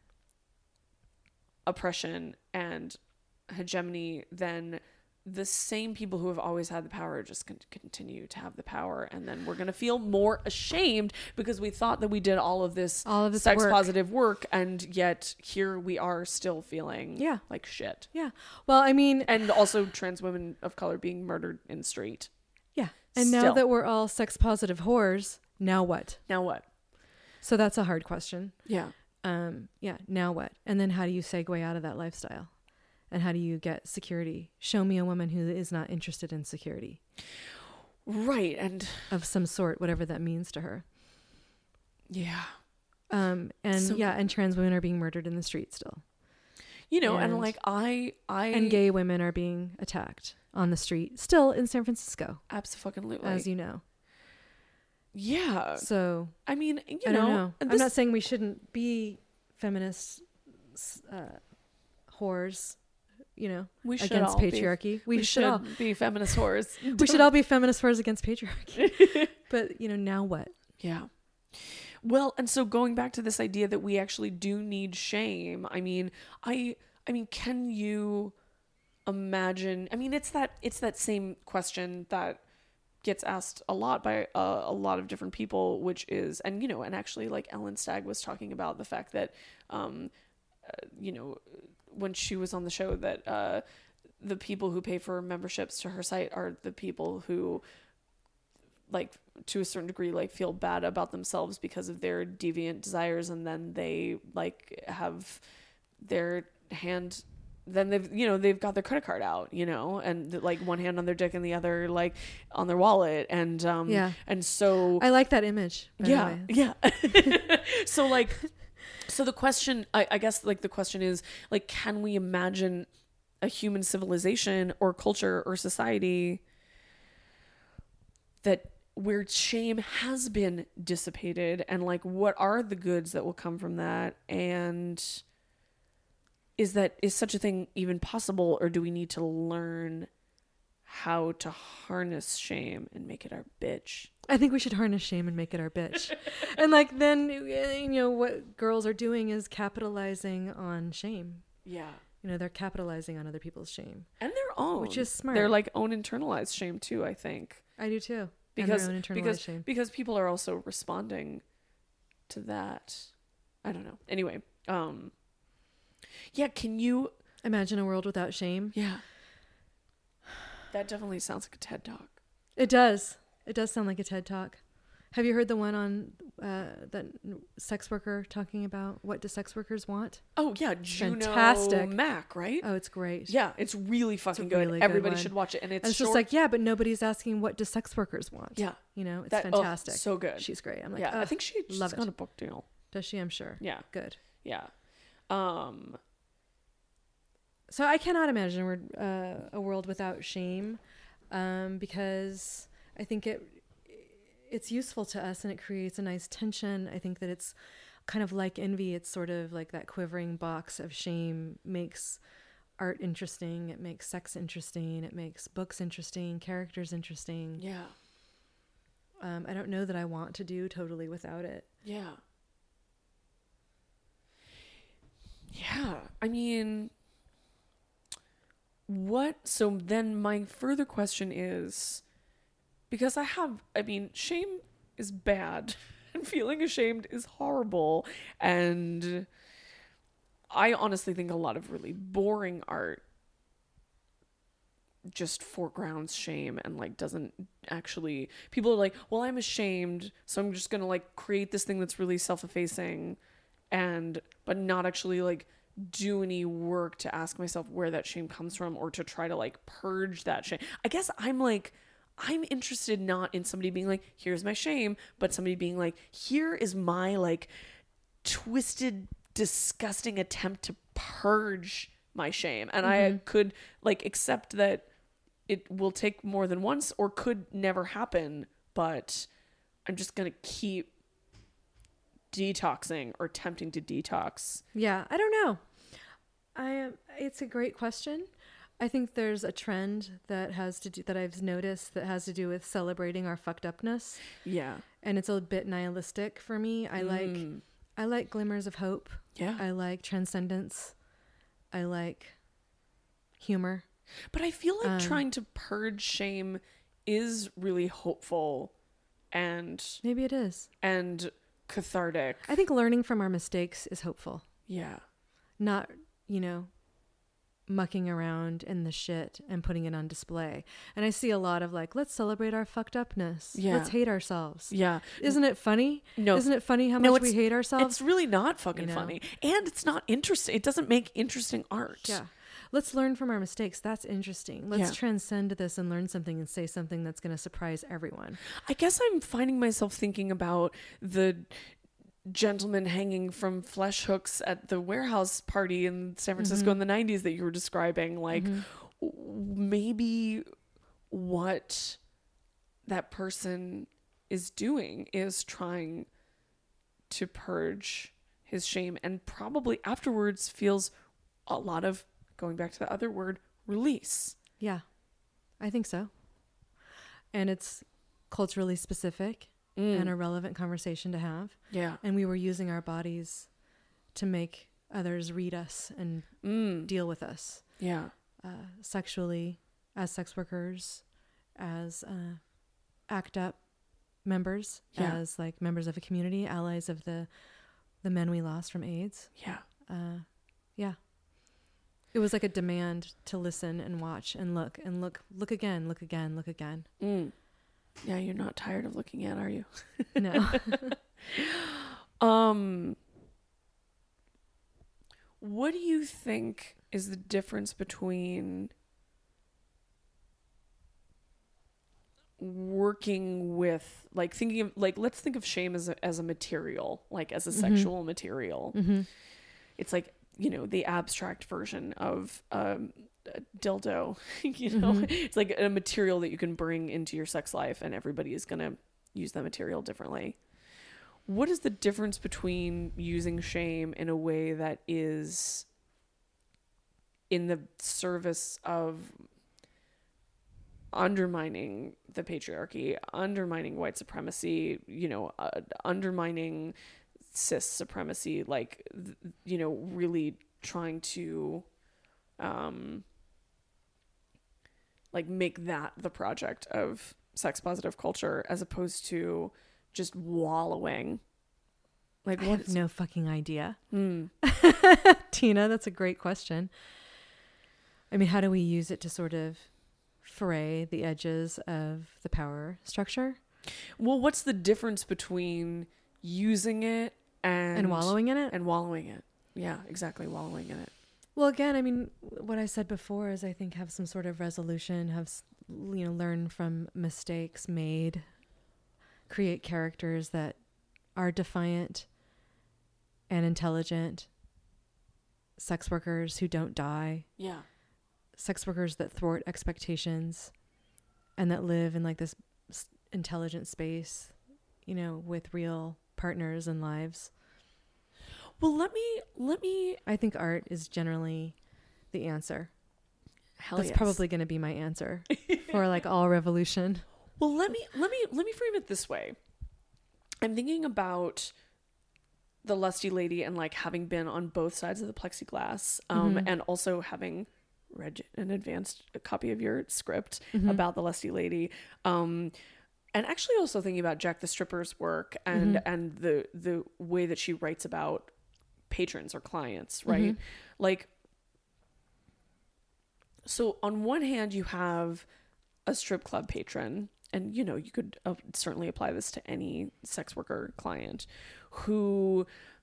Speaker 4: oppression and hegemony, then the same people who have always had the power just con- continue to have the power, and then we're going to feel more ashamed because we thought that we did all of this
Speaker 5: All of this
Speaker 4: sex
Speaker 5: work.
Speaker 4: positive work, and yet here we are still feeling
Speaker 5: Yeah.
Speaker 4: like shit.
Speaker 5: Yeah. Well, I mean,
Speaker 4: And also trans women of color being murdered in the street.
Speaker 5: yeah. And now
Speaker 4: Still.
Speaker 5: that we're all sex positive whores, now what?
Speaker 4: Now what?
Speaker 5: So that's a hard question.
Speaker 4: Yeah.
Speaker 5: Um, yeah. Now what? And then how do you segue out of that lifestyle? And how do you get security? Show me a woman who is not interested in security
Speaker 4: Right. And
Speaker 5: of some sort, whatever that means to her.
Speaker 4: yeah.
Speaker 5: Um, and
Speaker 4: So-
Speaker 5: yeah, and trans women are being murdered in the street still.
Speaker 4: You know, and,
Speaker 5: And-
Speaker 4: like I I
Speaker 5: And gay women are being attacked on the street still in San Francisco,
Speaker 4: absolutely,
Speaker 5: as you know.
Speaker 4: yeah.
Speaker 5: So
Speaker 4: I mean, you
Speaker 5: I
Speaker 4: know,
Speaker 5: don't know.
Speaker 4: and
Speaker 5: I'm not
Speaker 4: this-
Speaker 5: saying we shouldn't be feminist uh, whores, you know,
Speaker 4: we should
Speaker 5: against
Speaker 4: all be-
Speaker 5: patriarchy. we,
Speaker 4: we
Speaker 5: should all
Speaker 4: be feminist whores.
Speaker 5: we should all be feminist whores against patriarchy. But you know, now what?
Speaker 4: Yeah. Well, and so going back to this idea that we actually do need shame. I mean, I I mean, can you imagine? I mean, it's that it's that same question that gets asked a lot by uh, a lot of different people, which is, and you know, and actually, like Ellen Stagg was talking about the fact that, um, uh, you know, when she was on the show, that uh, the people who pay for memberships to her site are the people who, like, to a certain degree, like, feel bad about themselves because of their deviant desires, and then they like have their hand, then they've, you know, they've got their credit card out, you know, and like one hand on their dick and the other like on their wallet, and um
Speaker 5: Yeah.
Speaker 4: and so
Speaker 5: I like that image. By
Speaker 4: yeah
Speaker 5: the way.
Speaker 4: yeah so like So the question, I, I guess, like the question is, like, can we imagine a human civilization or culture or society that where shame has been dissipated, and like, what are the goods that will come from that? And is that, is such a thing even possible, or do we need to learn how to harness shame and make it our bitch?
Speaker 5: I think we should harness shame and make it our bitch. And like, then, you know, what girls are doing is capitalizing on shame.
Speaker 4: Yeah.
Speaker 5: You know, they're capitalizing on other people's shame.
Speaker 4: And their own.
Speaker 5: Which is smart.
Speaker 4: Their like own internalized shame too, I think.
Speaker 5: I do too.
Speaker 4: Because,
Speaker 5: and their own internalized
Speaker 4: because,
Speaker 5: shame.
Speaker 4: because people are also responding to that. I don't know. Anyway. Um, yeah, can you...
Speaker 5: Imagine a world without shame?
Speaker 4: Yeah. That definitely sounds like a TED Talk.
Speaker 5: It does. It does sound like a TED Talk. Have you heard the one on uh, that sex worker talking about what do sex workers want?
Speaker 4: Oh, yeah. Juno
Speaker 5: Fantastic.
Speaker 4: Mac, right?
Speaker 5: Oh, it's great.
Speaker 4: Yeah, it's really fucking
Speaker 5: It's
Speaker 4: good.
Speaker 5: really good
Speaker 4: Everybody
Speaker 5: one.
Speaker 4: should watch it. And it's,
Speaker 5: And it's
Speaker 4: short.
Speaker 5: just like, yeah, but nobody's asking what do sex workers want?
Speaker 4: Yeah.
Speaker 5: You know, it's
Speaker 4: That- oh,
Speaker 5: fantastic.
Speaker 4: so good.
Speaker 5: She's great. I'm like,
Speaker 4: yeah, I
Speaker 5: ugh,
Speaker 4: think she, she's
Speaker 5: love
Speaker 4: got
Speaker 5: it.
Speaker 4: a book deal.
Speaker 5: Does she? I'm sure.
Speaker 4: Yeah.
Speaker 5: Good.
Speaker 4: Yeah. Um,
Speaker 5: So I cannot imagine we're, uh, a world without shame, um, because I think it it's useful to us and it creates a nice tension. I think that it's kind of like envy. It's sort of like that quivering box of shame makes art interesting. It makes sex interesting. It makes books interesting, characters interesting.
Speaker 4: yeah.
Speaker 5: Um, I don't know that I want to do totally without it.
Speaker 4: Yeah. Yeah. I mean, what? So then my further question is, because I have, I mean, shame is bad and feeling ashamed is horrible. And I honestly think a lot of really boring art just foregrounds shame and like doesn't actually, people are like, well, I'm ashamed, so I'm just gonna like create this thing that's really self-effacing and but not actually like do any work to ask myself where that shame comes from or to try to like purge that shame. I guess I'm like, I'm interested not in somebody being like, here's my shame, but somebody being like, here is my like twisted, disgusting attempt to purge my shame. And mm-hmm. I could like accept that it will take more than once or could never happen, but I'm just going to keep detoxing or attempting to detox.
Speaker 5: Yeah, I don't know. I am. It's a great question. I think there's a trend that has to do that I've noticed that has to do with celebrating our fucked upness.
Speaker 4: Yeah.
Speaker 5: And it's a bit nihilistic for me. I mm. like I like glimmers of hope.
Speaker 4: Yeah.
Speaker 5: I like transcendence. I like humor.
Speaker 4: But I feel like
Speaker 5: um,
Speaker 4: trying to purge shame is really hopeful and
Speaker 5: maybe it is.
Speaker 4: And cathartic.
Speaker 5: I think learning from our mistakes is hopeful.
Speaker 4: Yeah.
Speaker 5: Not, you know, mucking around in the shit and putting it on display. And I see a lot of like, let's celebrate our fucked upness.
Speaker 4: Yeah.
Speaker 5: Let's hate ourselves.
Speaker 4: Yeah.
Speaker 5: Isn't it funny?
Speaker 4: No.
Speaker 5: Isn't it funny how
Speaker 4: no,
Speaker 5: much we hate ourselves?
Speaker 4: It's really not fucking
Speaker 5: you know?
Speaker 4: funny. And it's not interesting. It doesn't make interesting art.
Speaker 5: Yeah. Let's learn from our mistakes. That's interesting. Let's
Speaker 4: yeah. transcend
Speaker 5: this and learn something and say something that's going to surprise everyone.
Speaker 4: I guess I'm finding myself thinking about the gentleman hanging from flesh hooks at the warehouse party in San Francisco mm-hmm. in the nineties that you were describing. Like mm-hmm. maybe what that person is doing is trying to purge his shame and probably afterwards feels a lot of, going back to the other word, release.
Speaker 5: Yeah, I think so. And it's culturally specific. Mm. And a relevant conversation to have.
Speaker 4: Yeah.
Speaker 5: And we were using our bodies to make others read us and
Speaker 4: mm.
Speaker 5: deal with us.
Speaker 4: Yeah.
Speaker 5: Uh, sexually, as sex workers, as uh, ACT UP members,
Speaker 4: yeah.
Speaker 5: as like members of a community, allies of the the men we lost from AIDS.
Speaker 4: Yeah.
Speaker 5: Uh, yeah. It was like a demand to listen and watch and look and look, look again, look again, look again.
Speaker 4: Mm. Yeah, you're not tired of looking at, are you?
Speaker 5: No.
Speaker 4: um, what do you think is the difference between working with like thinking of like let's think of shame as a, as a material, like as a mm-hmm. sexual material.
Speaker 5: Mm-hmm. It's
Speaker 4: like, you know, the abstract version of um a dildo. You know, mm-hmm. it's like a material that you can bring into your sex life, and everybody is gonna use that material differently. What is the difference between using shame in a way that is in the service of undermining the patriarchy, undermining white supremacy, you know, uh, undermining cis supremacy, like, th- you know, really trying to, um, like make that the project of sex positive culture as opposed to just wallowing.
Speaker 5: Like, what? I have no fucking idea.
Speaker 4: Mm.
Speaker 5: Tina, that's a great question. I mean, how do we use it to sort of fray the edges of the power structure?
Speaker 4: Well, what's the difference between using it and
Speaker 5: and wallowing in it?
Speaker 4: And wallowing it. Yeah, exactly, wallowing in it.
Speaker 5: Well, again, I mean, what I said before is I think have some sort of resolution, have, you know, learn from mistakes made, create characters that are defiant and intelligent, sex workers who don't die.
Speaker 4: Yeah.
Speaker 5: Sex workers that thwart expectations and that live in like this intelligent space, you know, with real partners and lives.
Speaker 4: Well, let me, let me,
Speaker 5: I think art is generally the answer.
Speaker 4: Hell
Speaker 5: That's
Speaker 4: yes.
Speaker 5: probably going to be my answer for like all revolution.
Speaker 4: Well, let me, let me, let me frame it this way. I'm thinking about the lusty lady and like having been on both sides of the plexiglass, um, mm-hmm. and also having read an advanced copy of your script mm-hmm. about the lusty lady, um, and actually also thinking about Jack the Stripper's work and mm-hmm. and the the way that she writes about patrons or clients, right? Mm-hmm. Like, so on one hand you have a strip club patron, and you know, you could uh, certainly apply this to any sex worker client who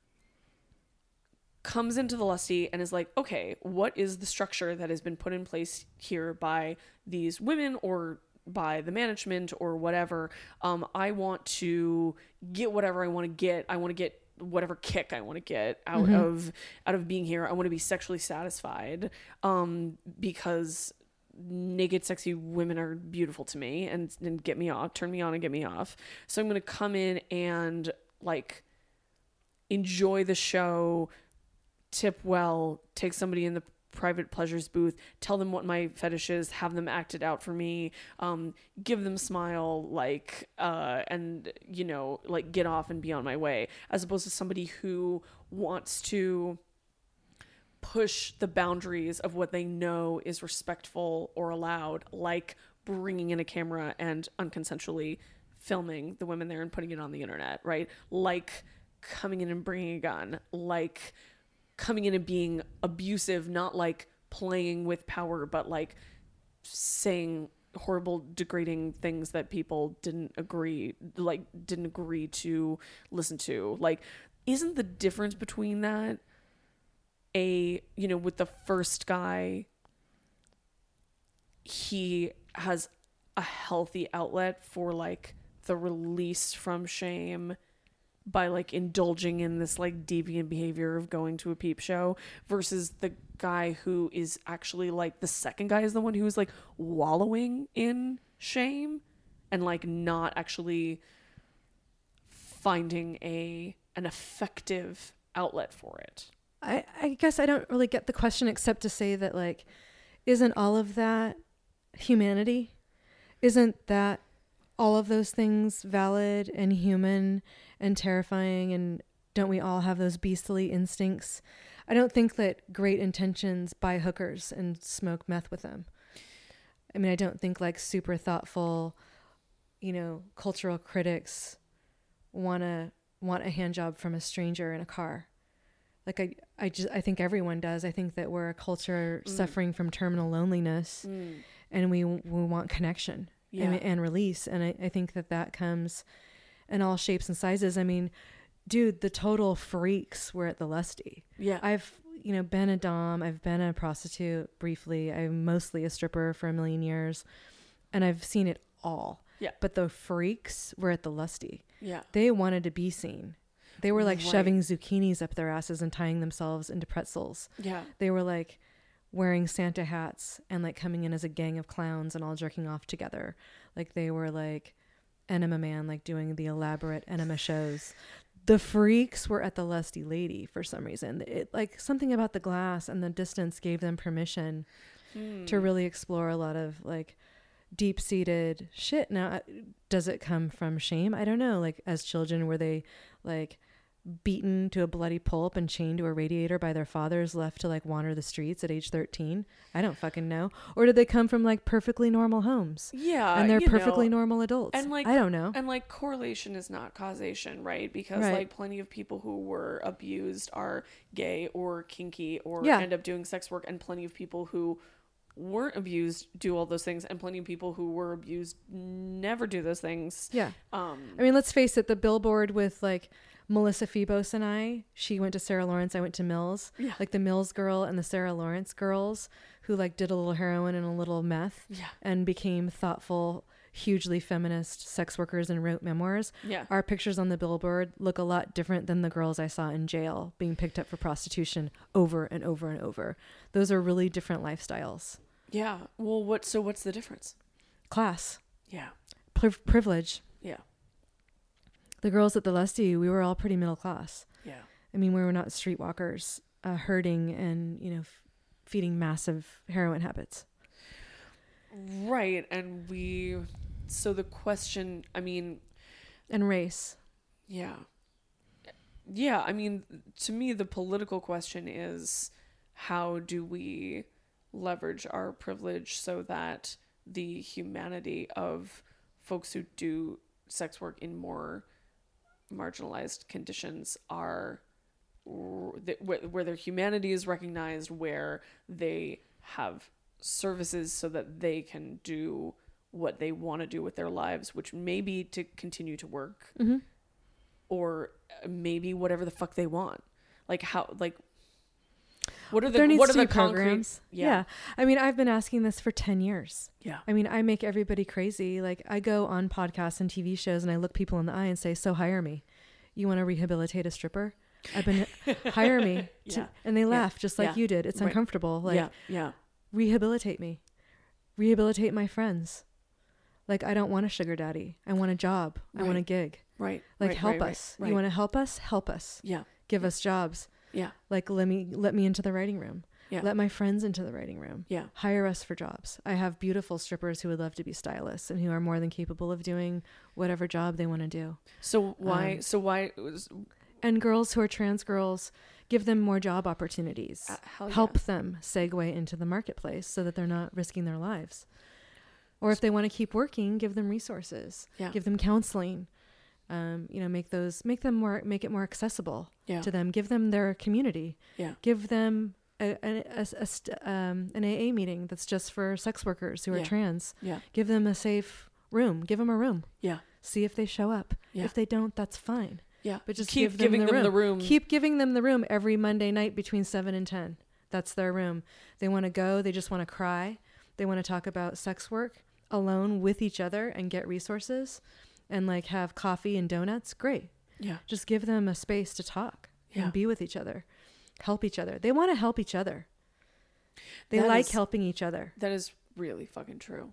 Speaker 4: comes into the lusty and is like, okay, what is the structure that has been put in place here by these women or by the management or whatever? Um, I want to get whatever I want to get. I want to get whatever kick I want to get out mm-hmm. of out of being here. I want to be sexually satisfied, um, because naked, sexy women are beautiful to me and, and get me off, turn me on and get me off. So I'm going to come in and like enjoy the show, tip well, take somebody in the private pleasures booth, tell them what my fetish is, have them act it out for me, um, give them smile, like, uh, and, you know, like get off and be on my way, as opposed to somebody who wants to push the boundaries of what they know is respectful or allowed, like bringing in a camera and unconsensually filming the women there and putting it on the internet, right? Like coming in and bringing a gun, like coming in and being abusive, not like playing with power, but like saying horrible, degrading things that people didn't agree, like didn't agree to listen to. Like, isn't the difference between that a, you know, with the first guy, he has a healthy outlet for like the release from shame by like indulging in this like deviant behavior of going to a peep show, versus the guy who is actually like, the second guy is the one who is like wallowing in shame and like not actually finding a an effective outlet for it.
Speaker 5: I, I guess I don't really get the question, except to say that like, isn't all of that humanity? Isn't that all of those things valid and human and terrifying? And don't we all have those beastly instincts? I don't think that great intentions buy hookers and smoke meth with them. I mean, I don't think like super thoughtful, you know, cultural critics want to want a hand job from a stranger in a car. Like I, I just, I think everyone does. I think that we're a culture mm. suffering from terminal loneliness, mm. and we we want connection yeah. and, and release. And I, I think that that comes in all shapes and sizes. I mean, dude, the total freaks were at the Lusty.
Speaker 4: Yeah.
Speaker 5: I've, you know, been a dom. I've been a prostitute briefly. I'm mostly a stripper for a million years, and I've seen it all.
Speaker 4: Yeah.
Speaker 5: But the freaks were at the Lusty.
Speaker 4: Yeah.
Speaker 5: They wanted to be seen. They were like
Speaker 4: Right.
Speaker 5: shoving zucchinis up their asses and tying themselves into pretzels.
Speaker 4: Yeah.
Speaker 5: They were like wearing Santa hats and like coming in as a gang of clowns and all jerking off together. Like they were like Enema Man, like doing the elaborate enema shows. The freaks were at the Lusty Lady for some reason. It like something about the glass and the distance gave them permission
Speaker 4: Hmm.
Speaker 5: to really explore a lot of like deep-seated shit. Now, uh, does it come from shame? I don't know. Like as children, were they like beaten to a bloody pulp and chained to a radiator by their fathers, left to like wander the streets at age thirteen? I don't fucking know. Or did they come from like perfectly normal homes?
Speaker 4: Yeah.
Speaker 5: And they're
Speaker 4: you
Speaker 5: perfectly
Speaker 4: know,
Speaker 5: normal adults.
Speaker 4: and like
Speaker 5: I don't know.
Speaker 4: And like correlation is not causation, right? Because
Speaker 5: Right.
Speaker 4: like plenty of people who were abused are gay or kinky or
Speaker 5: Yeah.
Speaker 4: end up doing sex work, and plenty of people who weren't abused do all those things, and plenty of people who were abused never do those things.
Speaker 5: Yeah.
Speaker 4: Um
Speaker 5: I mean, let's face it, the billboard with like Melissa Phoebos and I, she went to Sarah Lawrence, I went to Mills.
Speaker 4: Yeah.
Speaker 5: Like the Mills girl and the Sarah Lawrence girls who like did a little heroin and a little meth
Speaker 4: Yeah.
Speaker 5: and became thoughtful, hugely feminist sex workers and wrote memoirs.
Speaker 4: Yeah.
Speaker 5: Our pictures on the billboard look a lot different than the girls I saw in jail being picked up for prostitution over and over and over. Those are really different lifestyles.
Speaker 4: Yeah. Well, what so what's the difference?
Speaker 5: Class,
Speaker 4: Yeah.
Speaker 5: priv- privilege.
Speaker 4: Yeah.
Speaker 5: The girls at the Lusty, we were all pretty middle class.
Speaker 4: Yeah.
Speaker 5: I mean, we were not streetwalkers, uh, herding and, you know, f- feeding massive heroin habits.
Speaker 4: Right. And we so the question, I mean,
Speaker 5: And race.
Speaker 4: yeah. Yeah, I mean, to me, the political question is how do we leverage our privilege so that the humanity of folks who do sex work in more marginalized conditions are where their humanity is recognized, where they have services so that they can do what they want to do with their lives, which may be to continue to work,
Speaker 5: Mm-hmm.
Speaker 4: or maybe whatever the fuck they want. Like how, like, what are the
Speaker 5: There needs
Speaker 4: what are
Speaker 5: to
Speaker 4: the
Speaker 5: be
Speaker 4: concrete
Speaker 5: programs.
Speaker 4: Yeah.
Speaker 5: Yeah. I mean, I've been asking this for ten years.
Speaker 4: Yeah.
Speaker 5: I mean, I make everybody crazy. Like I go on podcasts and T V shows and I look people in the eye and say, so hire me. You want to rehabilitate a stripper? I've been hire me. To,
Speaker 4: Yeah.
Speaker 5: And they
Speaker 4: Yeah.
Speaker 5: laugh just like
Speaker 4: Yeah.
Speaker 5: you did. It's
Speaker 4: Right.
Speaker 5: uncomfortable. Like
Speaker 4: yeah. Yeah.
Speaker 5: rehabilitate me. Rehabilitate my friends. Like I don't want a sugar daddy. I want a job. I want a
Speaker 4: Right.
Speaker 5: gig.
Speaker 4: Right.
Speaker 5: Like
Speaker 4: right,
Speaker 5: help
Speaker 4: right, right,
Speaker 5: us.
Speaker 4: Right.
Speaker 5: You want to help us? Help us.
Speaker 4: Yeah.
Speaker 5: Give us jobs.
Speaker 4: Yeah.
Speaker 5: Like let me let me into the writing room.
Speaker 4: Yeah.
Speaker 5: Let my friends into the writing room.
Speaker 4: Yeah.
Speaker 5: Hire us for jobs. I have beautiful strippers who would love to be stylists and who are more than capable of doing whatever job they want to do.
Speaker 4: So why?
Speaker 5: Um,
Speaker 4: so why? It was,
Speaker 5: And girls who are trans girls, give them more job opportunities.
Speaker 4: uh, hell yeah.
Speaker 5: Help them segue into the marketplace so that they're not risking their lives. Or if they want to keep working, give them resources.
Speaker 4: Yeah.
Speaker 5: Give them counseling. Um, you know, make those make them more make it more accessible
Speaker 4: Yeah.
Speaker 5: to them. Give them their community.
Speaker 4: Yeah.
Speaker 5: Give them a, a, a, a st- um, an A A meeting that's just for sex workers who are
Speaker 4: Yeah.
Speaker 5: trans.
Speaker 4: Yeah.
Speaker 5: Give them a safe room. Give them a room.
Speaker 4: Yeah.
Speaker 5: See if they show up.
Speaker 4: Yeah.
Speaker 5: If they don't, that's fine.
Speaker 4: Yeah.
Speaker 5: But just
Speaker 4: keep
Speaker 5: give them
Speaker 4: giving
Speaker 5: the
Speaker 4: them
Speaker 5: room.
Speaker 4: the room.
Speaker 5: Keep giving them the room every Monday night between seven and ten. That's their room. They want to go. They just want to cry. They want to talk about sex work alone with each other and get resources and like have coffee and donuts. Great.
Speaker 4: Yeah.
Speaker 5: Just give them a space to talk
Speaker 4: Yeah.
Speaker 5: and be with each other. Help each other. They want to help each other. They
Speaker 4: That
Speaker 5: like
Speaker 4: is-
Speaker 5: helping each other.
Speaker 4: That is really fucking true.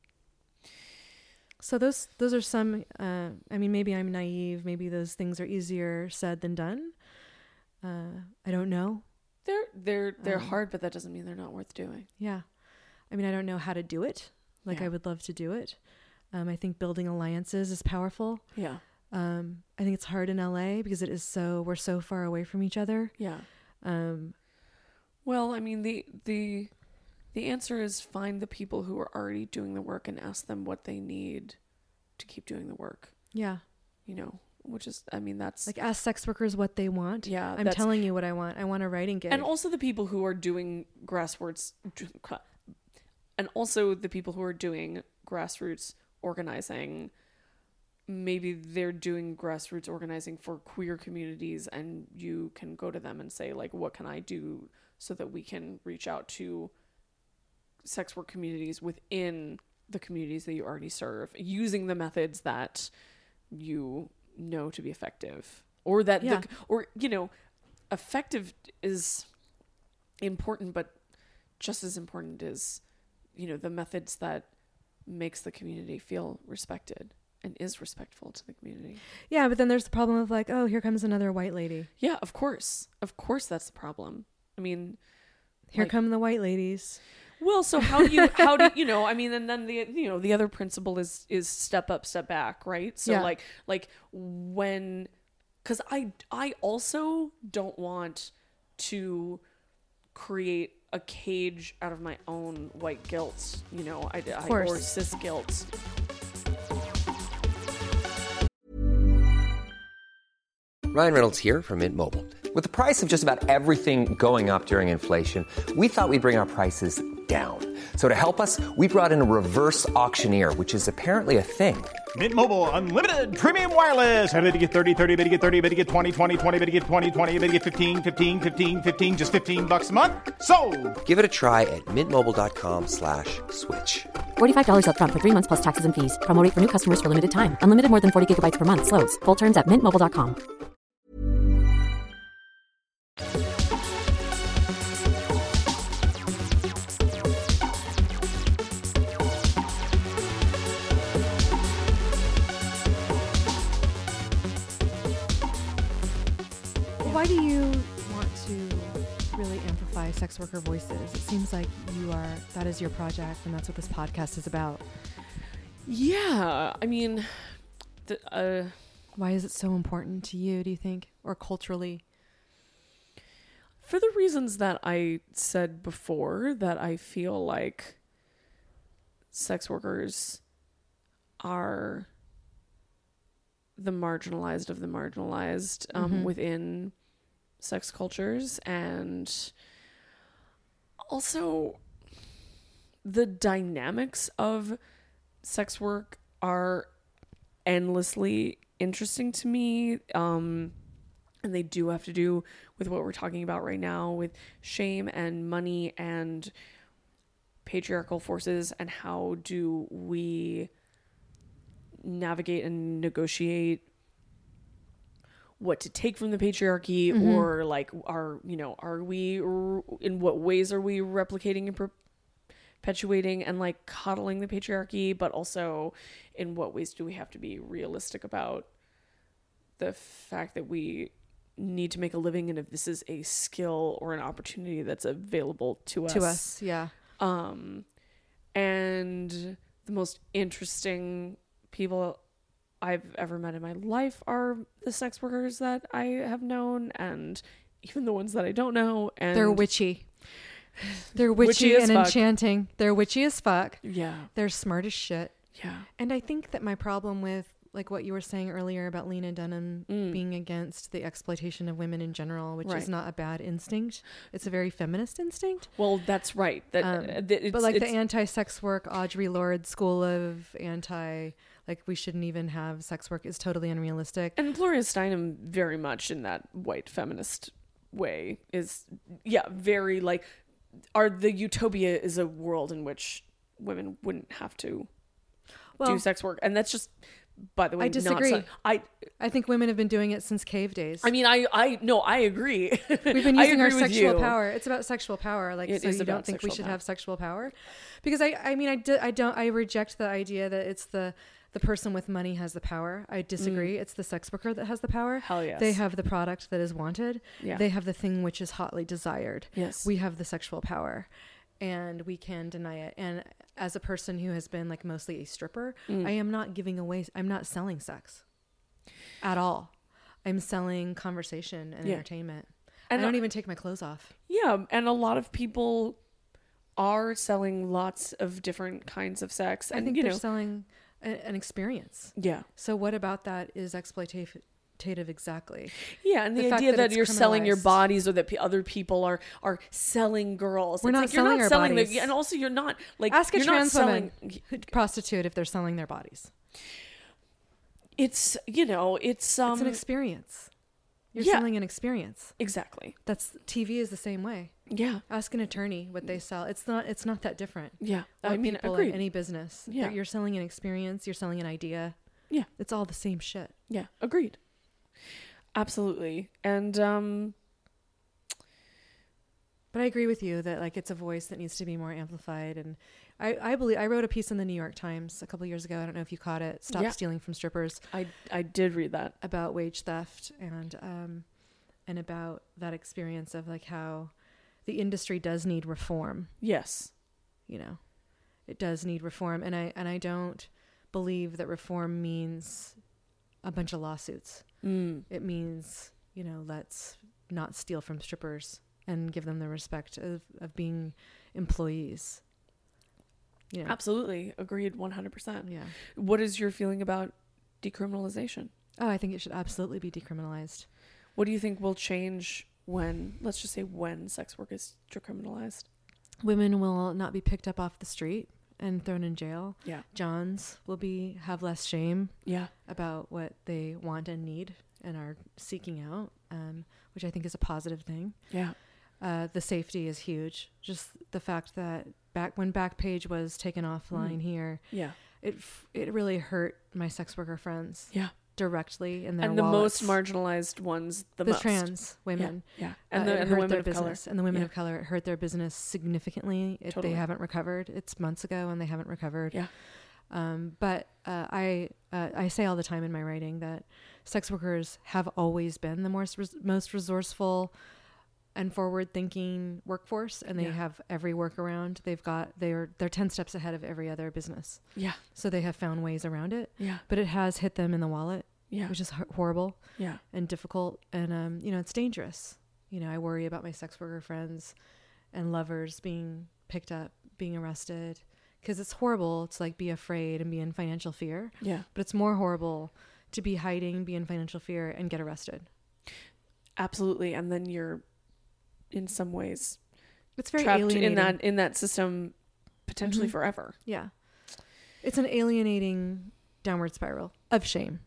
Speaker 5: So those those are some, uh, I mean, maybe I'm naive. Maybe those things are easier said than done. Uh, I don't know.
Speaker 4: They're they're they're
Speaker 5: Um,
Speaker 4: hard, but that doesn't mean they're not worth doing.
Speaker 5: Yeah. I mean, I don't know how to do it. Like
Speaker 4: Yeah.
Speaker 5: I would love to do it. Um, I think building alliances is powerful.
Speaker 4: Yeah.
Speaker 5: Um, I think it's hard in L A because it is so, we're so far away from each other.
Speaker 4: Yeah.
Speaker 5: Um,
Speaker 4: Well, I mean, the the the answer is find the people who are already doing the work and ask them what they need to keep doing the work.
Speaker 5: yeah.
Speaker 4: You know, which is, I mean, that's
Speaker 5: Like ask sex workers what they want.
Speaker 4: yeah.
Speaker 5: I'm
Speaker 4: that's,
Speaker 5: telling you what I want. I want a writing gig.
Speaker 4: and also the people who are doing grassroots, and also the people who are doing grassroots organizing. Maybe they're doing grassroots organizing for queer communities, and you can go to them and say, like, what can I do so that we can reach out to sex work communities within the communities that you already serve, using the methods that you know to be effective, or that
Speaker 5: Yeah.
Speaker 4: the, or you know, effective is important, but just as important is, you know, the methods that makes the community feel respected and is respectful to the community.
Speaker 5: Yeah, but then there's the problem of like, oh, here comes another white lady.
Speaker 4: Yeah, of course. Of course that's the problem. I mean,
Speaker 5: Here
Speaker 4: like,
Speaker 5: come the white ladies.
Speaker 4: well, so how do you how do you know, I mean, and then the you know, the other principle is is step up, step back, right? So
Speaker 5: Yeah.
Speaker 4: like like when, cuz I I also don't want to create a cage out of my own white guilt, you know, I, I
Speaker 5: course.
Speaker 4: or cis guilt.
Speaker 6: Ryan Reynolds here from Mint Mobile. With the price of just about everything going up during inflation, we thought we'd bring our prices down. So to help us, we brought in a reverse auctioneer, which is apparently a thing.
Speaker 7: Mint Mobile Unlimited Premium Wireless. How to get thirty, thirty, bit to get thirty, bit to get twenty, twenty, twenty, bit to get twenty, twenty, bit to get fifteen, fifteen, fifteen, fifteen, just fifteen bucks a month? Sold!
Speaker 6: Give it a try at mintmobile.com slash switch.
Speaker 8: forty-five dollars up front for three months plus taxes and fees. Promo rate for new customers for limited time. Unlimited more than forty gigabytes per month. Slows full terms at mint mobile dot com.
Speaker 5: Why do you want to really amplify sex worker voices? It seems like you are, that is your project, and that's what this podcast is about.
Speaker 4: Yeah, I mean, the, uh,
Speaker 5: Why is it so important to you, do you think? Or culturally?
Speaker 4: for the reasons that I said before, that I feel like sex workers are the marginalized of the marginalized um,
Speaker 5: Mhm.
Speaker 4: within sex cultures, and also the dynamics of sex work are endlessly interesting to me, um, and they do have to do with what we're talking about right now, with shame and money and patriarchal forces, and how do we navigate and negotiate what to take from the patriarchy,
Speaker 5: Mhm.
Speaker 4: or like, are, you know, are we, in what ways are we replicating and perpetuating and like coddling the patriarchy, but also in what ways do we have to be realistic about the fact that we need to make a living, and if this is a skill or an opportunity that's available to us.
Speaker 5: To us, yeah.
Speaker 4: Um, and the most interesting people I've ever met in my life are the sex workers that I have known, and even the ones that I don't know. And
Speaker 5: They're witchy. They're witchy,
Speaker 4: Witchy as
Speaker 5: and
Speaker 4: fuck.
Speaker 5: enchanting. They're witchy as fuck.
Speaker 4: Yeah.
Speaker 5: They're smart as shit.
Speaker 4: Yeah.
Speaker 5: And I think that my problem with, like what you were saying earlier about Lena Dunham
Speaker 4: Mm.
Speaker 5: being against the exploitation of women in general, which
Speaker 4: Right.
Speaker 5: is not a bad instinct. It's a very feminist instinct.
Speaker 4: Well, that's right. That,
Speaker 5: Um,
Speaker 4: uh, that it's,
Speaker 5: but like the
Speaker 4: it's-
Speaker 5: anti-sex work, Audre Lorde school of anti, like we shouldn't even have sex work is totally unrealistic.
Speaker 4: and Gloria Steinem, very much in that white feminist way, is, yeah, very like, our the utopia is a world in which women wouldn't have to
Speaker 5: Well,
Speaker 4: do sex work, and that's just, by the way,
Speaker 5: I disagree.
Speaker 4: Not, I
Speaker 5: I think women have been doing it since cave days.
Speaker 4: I mean, I I no, I agree.
Speaker 5: We've been
Speaker 4: I
Speaker 5: using our
Speaker 4: agree with
Speaker 5: sexual
Speaker 4: you.
Speaker 5: power. It's about sexual power. Like,
Speaker 4: It
Speaker 5: so
Speaker 4: is
Speaker 5: you don't
Speaker 4: about
Speaker 5: think we
Speaker 4: sexual
Speaker 5: should
Speaker 4: power.
Speaker 5: have sexual power? Because I, I mean, I, di- I don't, I reject the idea that it's the, the person with money has the power. I disagree. It's the sex worker that has the power.
Speaker 4: Hell yes.
Speaker 5: They have the product that is wanted.
Speaker 4: Yeah.
Speaker 5: They have the thing which is hotly desired.
Speaker 4: Yes.
Speaker 5: We have the sexual power, and we can deny it. And as a person who has been like mostly a stripper,
Speaker 4: Mm.
Speaker 5: I am not giving away, I'm not selling sex at all. I'm selling conversation and
Speaker 4: Yeah.
Speaker 5: entertainment.
Speaker 4: And
Speaker 5: I don't
Speaker 4: I-
Speaker 5: even take my clothes off.
Speaker 4: Yeah, and a lot of people are selling lots of different kinds of sex, and
Speaker 5: I think
Speaker 4: you
Speaker 5: they're
Speaker 4: know,
Speaker 5: selling a, an experience.
Speaker 4: yeah,
Speaker 5: So what about that is exploitative exactly?
Speaker 4: yeah, and the,
Speaker 5: The fact
Speaker 4: idea
Speaker 5: that
Speaker 4: that,
Speaker 5: it's
Speaker 4: you're selling your
Speaker 5: criminalized.
Speaker 4: bodies, or that p- other people are are selling girls.
Speaker 5: We're
Speaker 4: It's
Speaker 5: not
Speaker 4: like, you're
Speaker 5: selling
Speaker 4: not
Speaker 5: our
Speaker 4: selling
Speaker 5: bodies.
Speaker 4: The, and also you're not like
Speaker 5: Ask a
Speaker 4: you're
Speaker 5: trans
Speaker 4: not
Speaker 5: woman,
Speaker 4: selling.
Speaker 5: prostitute, if they're selling their bodies.
Speaker 4: It's you know it's um
Speaker 5: It's an experience. You're
Speaker 4: Yeah.
Speaker 5: selling an experience.
Speaker 4: Exactly.
Speaker 5: That's T V is the same way.
Speaker 4: Yeah.
Speaker 5: Ask an attorney what they sell. It's not it's not that different.
Speaker 4: Yeah.
Speaker 5: Or
Speaker 4: I mean,
Speaker 5: people
Speaker 4: agreed.
Speaker 5: in any business.
Speaker 4: Yeah.
Speaker 5: You're, you're selling an experience, you're selling an idea.
Speaker 4: Yeah.
Speaker 5: It's all the same shit.
Speaker 4: Yeah. Agreed. Absolutely. And um
Speaker 5: But I agree with you that like it's a voice that needs to be more amplified. And I, I believe I wrote a piece in the New York Times a couple of years ago. I don't know if you caught it. Stop
Speaker 4: Yeah.
Speaker 5: Stealing from Strippers,
Speaker 4: I I did read that.
Speaker 5: about wage theft and um and about that experience of like how the industry does need reform.
Speaker 4: Yes.
Speaker 5: You know, it does need reform, and I and I don't believe that reform means a bunch of lawsuits.
Speaker 4: Mm.
Speaker 5: It means, you know, let's not steal from strippers and give them the respect of, of being employees. You know?
Speaker 4: Absolutely. Agreed one hundred percent.
Speaker 5: Yeah.
Speaker 4: What is your feeling about decriminalization?
Speaker 5: Oh, I think it should absolutely be decriminalized.
Speaker 4: What do you think will change when, let's just say when sex work is decriminalized?
Speaker 5: Women will not be picked up off the street and thrown in jail.
Speaker 4: Yeah.
Speaker 5: Johns will be have less shame
Speaker 4: Yeah.
Speaker 5: about what they want and need and are seeking out, um, which I think is a positive thing.
Speaker 4: Yeah.
Speaker 5: Uh, the safety is huge. Just the fact that back when Backpage was taken offline
Speaker 4: Mm.
Speaker 5: here,
Speaker 4: Yeah.
Speaker 5: it f- it really hurt my sex worker friends
Speaker 4: Yeah.
Speaker 5: directly in their
Speaker 4: And the
Speaker 5: wallets.
Speaker 4: most marginalized ones, the,
Speaker 5: the
Speaker 4: most.
Speaker 5: of women.
Speaker 4: Yeah.
Speaker 5: And,
Speaker 4: And the,
Speaker 5: uh, it
Speaker 4: and the
Speaker 5: hurt
Speaker 4: women
Speaker 5: their
Speaker 4: of
Speaker 5: business.
Speaker 4: color.
Speaker 5: And the women
Speaker 4: Yeah.
Speaker 5: of color, it hurt their business significantly. It,
Speaker 4: Totally.
Speaker 5: They haven't recovered. It's months ago and they haven't recovered.
Speaker 4: Yeah.
Speaker 5: Um, but uh, I uh, I say all the time in my writing that sex workers have always been the most res- most resourceful and forward-thinking workforce, and they
Speaker 4: Yeah.
Speaker 5: have every workaround. They've got they're they're ten steps ahead of every other business.
Speaker 4: Yeah.
Speaker 5: So they have found ways around it.
Speaker 4: Yeah.
Speaker 5: But it has hit them in the wallet,
Speaker 4: Yeah.
Speaker 5: which is hor- horrible
Speaker 4: Yeah.
Speaker 5: and difficult, and um, you know, it's dangerous. You know, I worry about my sex worker friends and lovers being picked up, being arrested, because it's horrible to like be afraid and be in financial fear.
Speaker 4: Yeah.
Speaker 5: But it's more horrible to be hiding, be in financial fear, and get arrested.
Speaker 4: Absolutely. And then you're in some ways
Speaker 5: It's very
Speaker 4: trapped
Speaker 5: alienating.
Speaker 4: in that in that system potentially
Speaker 5: Mhm.
Speaker 4: forever.
Speaker 5: Yeah, it's an alienating downward spiral of shame.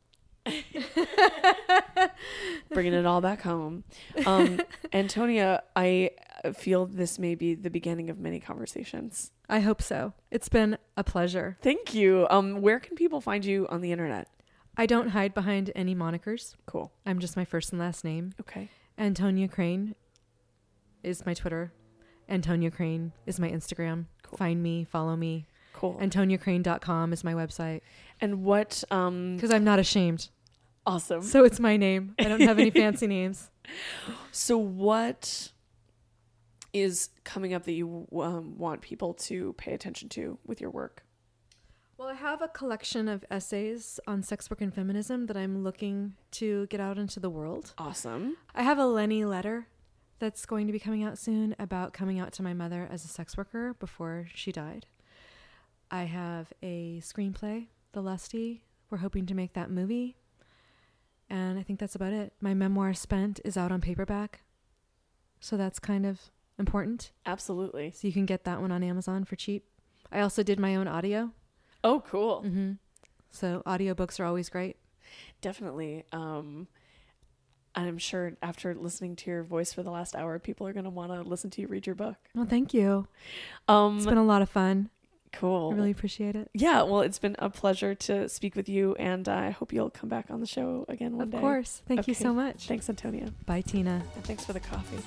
Speaker 4: Bringing it all back home. Um, Antonia, I feel this may be the beginning of many conversations.
Speaker 5: I hope so. It's been a pleasure.
Speaker 4: Thank you. Um, where can people find you on the internet?
Speaker 5: I don't hide behind any monikers.
Speaker 4: Cool.
Speaker 5: I'm just my first and last name.
Speaker 4: Okay.
Speaker 5: Antonia Crane is my Twitter. Antonia Crane is my Instagram.
Speaker 4: Cool.
Speaker 5: Find me, follow me.
Speaker 4: Cool.
Speaker 5: Antonia Crane dot com is my website.
Speaker 4: And what, um,
Speaker 5: Because I'm not ashamed.
Speaker 4: awesome.
Speaker 5: So it's my name. I don't have any fancy names.
Speaker 4: So what is coming up that you um, want people to pay attention to with your work?
Speaker 5: Well, I have a collection of essays on sex work and feminism that I'm looking to get out into the world.
Speaker 4: Awesome.
Speaker 5: I have a Lenny letter that's going to be coming out soon about coming out to my mother as a sex worker before she died. I have a screenplay, The Lusty. We're hoping to make that movie. And I think that's about it. My memoir, Spent, is out on paperback. So that's kind of important.
Speaker 4: Absolutely.
Speaker 5: So you can get that one on Amazon for cheap. I also did my own audio.
Speaker 4: Oh, cool.
Speaker 5: Mm-hmm. So audiobooks are always great.
Speaker 4: Definitely. Um, and I'm sure after listening to your voice for the last hour, people are going to want to listen to you read your book.
Speaker 5: Well, thank you.
Speaker 4: Um,
Speaker 5: It's been a lot of fun.
Speaker 4: cool.
Speaker 5: I really appreciate it.
Speaker 4: Yeah, well, it's been a pleasure to speak with you, and I hope you'll come back on the show again one
Speaker 5: Of
Speaker 4: day.
Speaker 5: course. Thank you
Speaker 4: Okay.
Speaker 5: so much.
Speaker 4: Thanks, Antonia.
Speaker 5: Bye, Tina.
Speaker 4: And thanks for the coffee.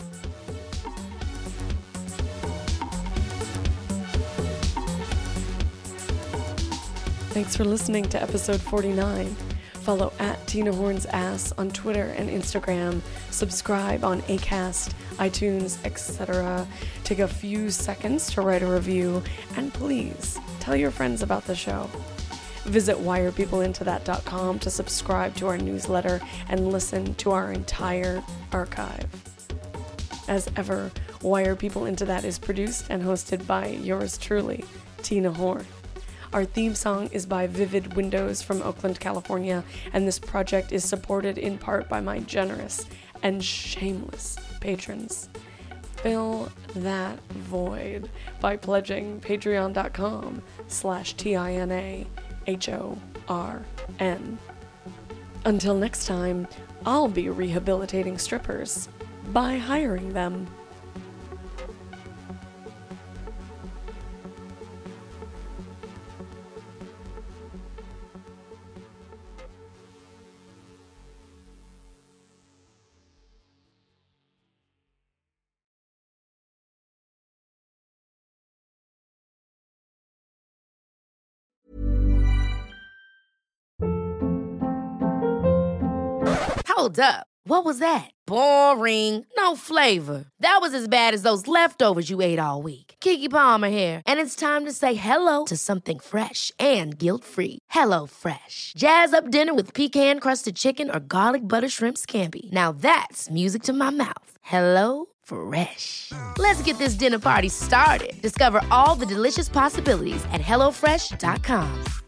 Speaker 4: Thanks for listening to episode forty-nine. Follow at Tina Horn's Ass on Twitter and Instagram. Subscribe on Acast, iTunes, et cetera. Take a few seconds to write a review, and please tell your friends about the show. Visit wire people into that dot com to subscribe to our newsletter and listen to our entire archive. As ever, Wire People Into That is produced and hosted by yours truly, Tina Horn. Our theme song is by Vivid Windows from Oakland, California, and this project is supported in part by my generous and shameless patrons. Fill that void by pledging patreon.com slash T-I-N-A H-O-R-N. Until next time, I'll be rehabilitating strippers by hiring them.
Speaker 9: Hold up. What was that? Boring. No flavor. That was as bad as those leftovers you ate all week. Keke Palmer here, and it's time to say hello to something fresh and guilt-free. Hello Fresh. Jazz up dinner with pecan-crusted chicken or garlic butter shrimp scampi. Now that's music to my mouth. Hello Fresh. Let's get this dinner party started. Discover all the delicious possibilities at hello fresh dot com.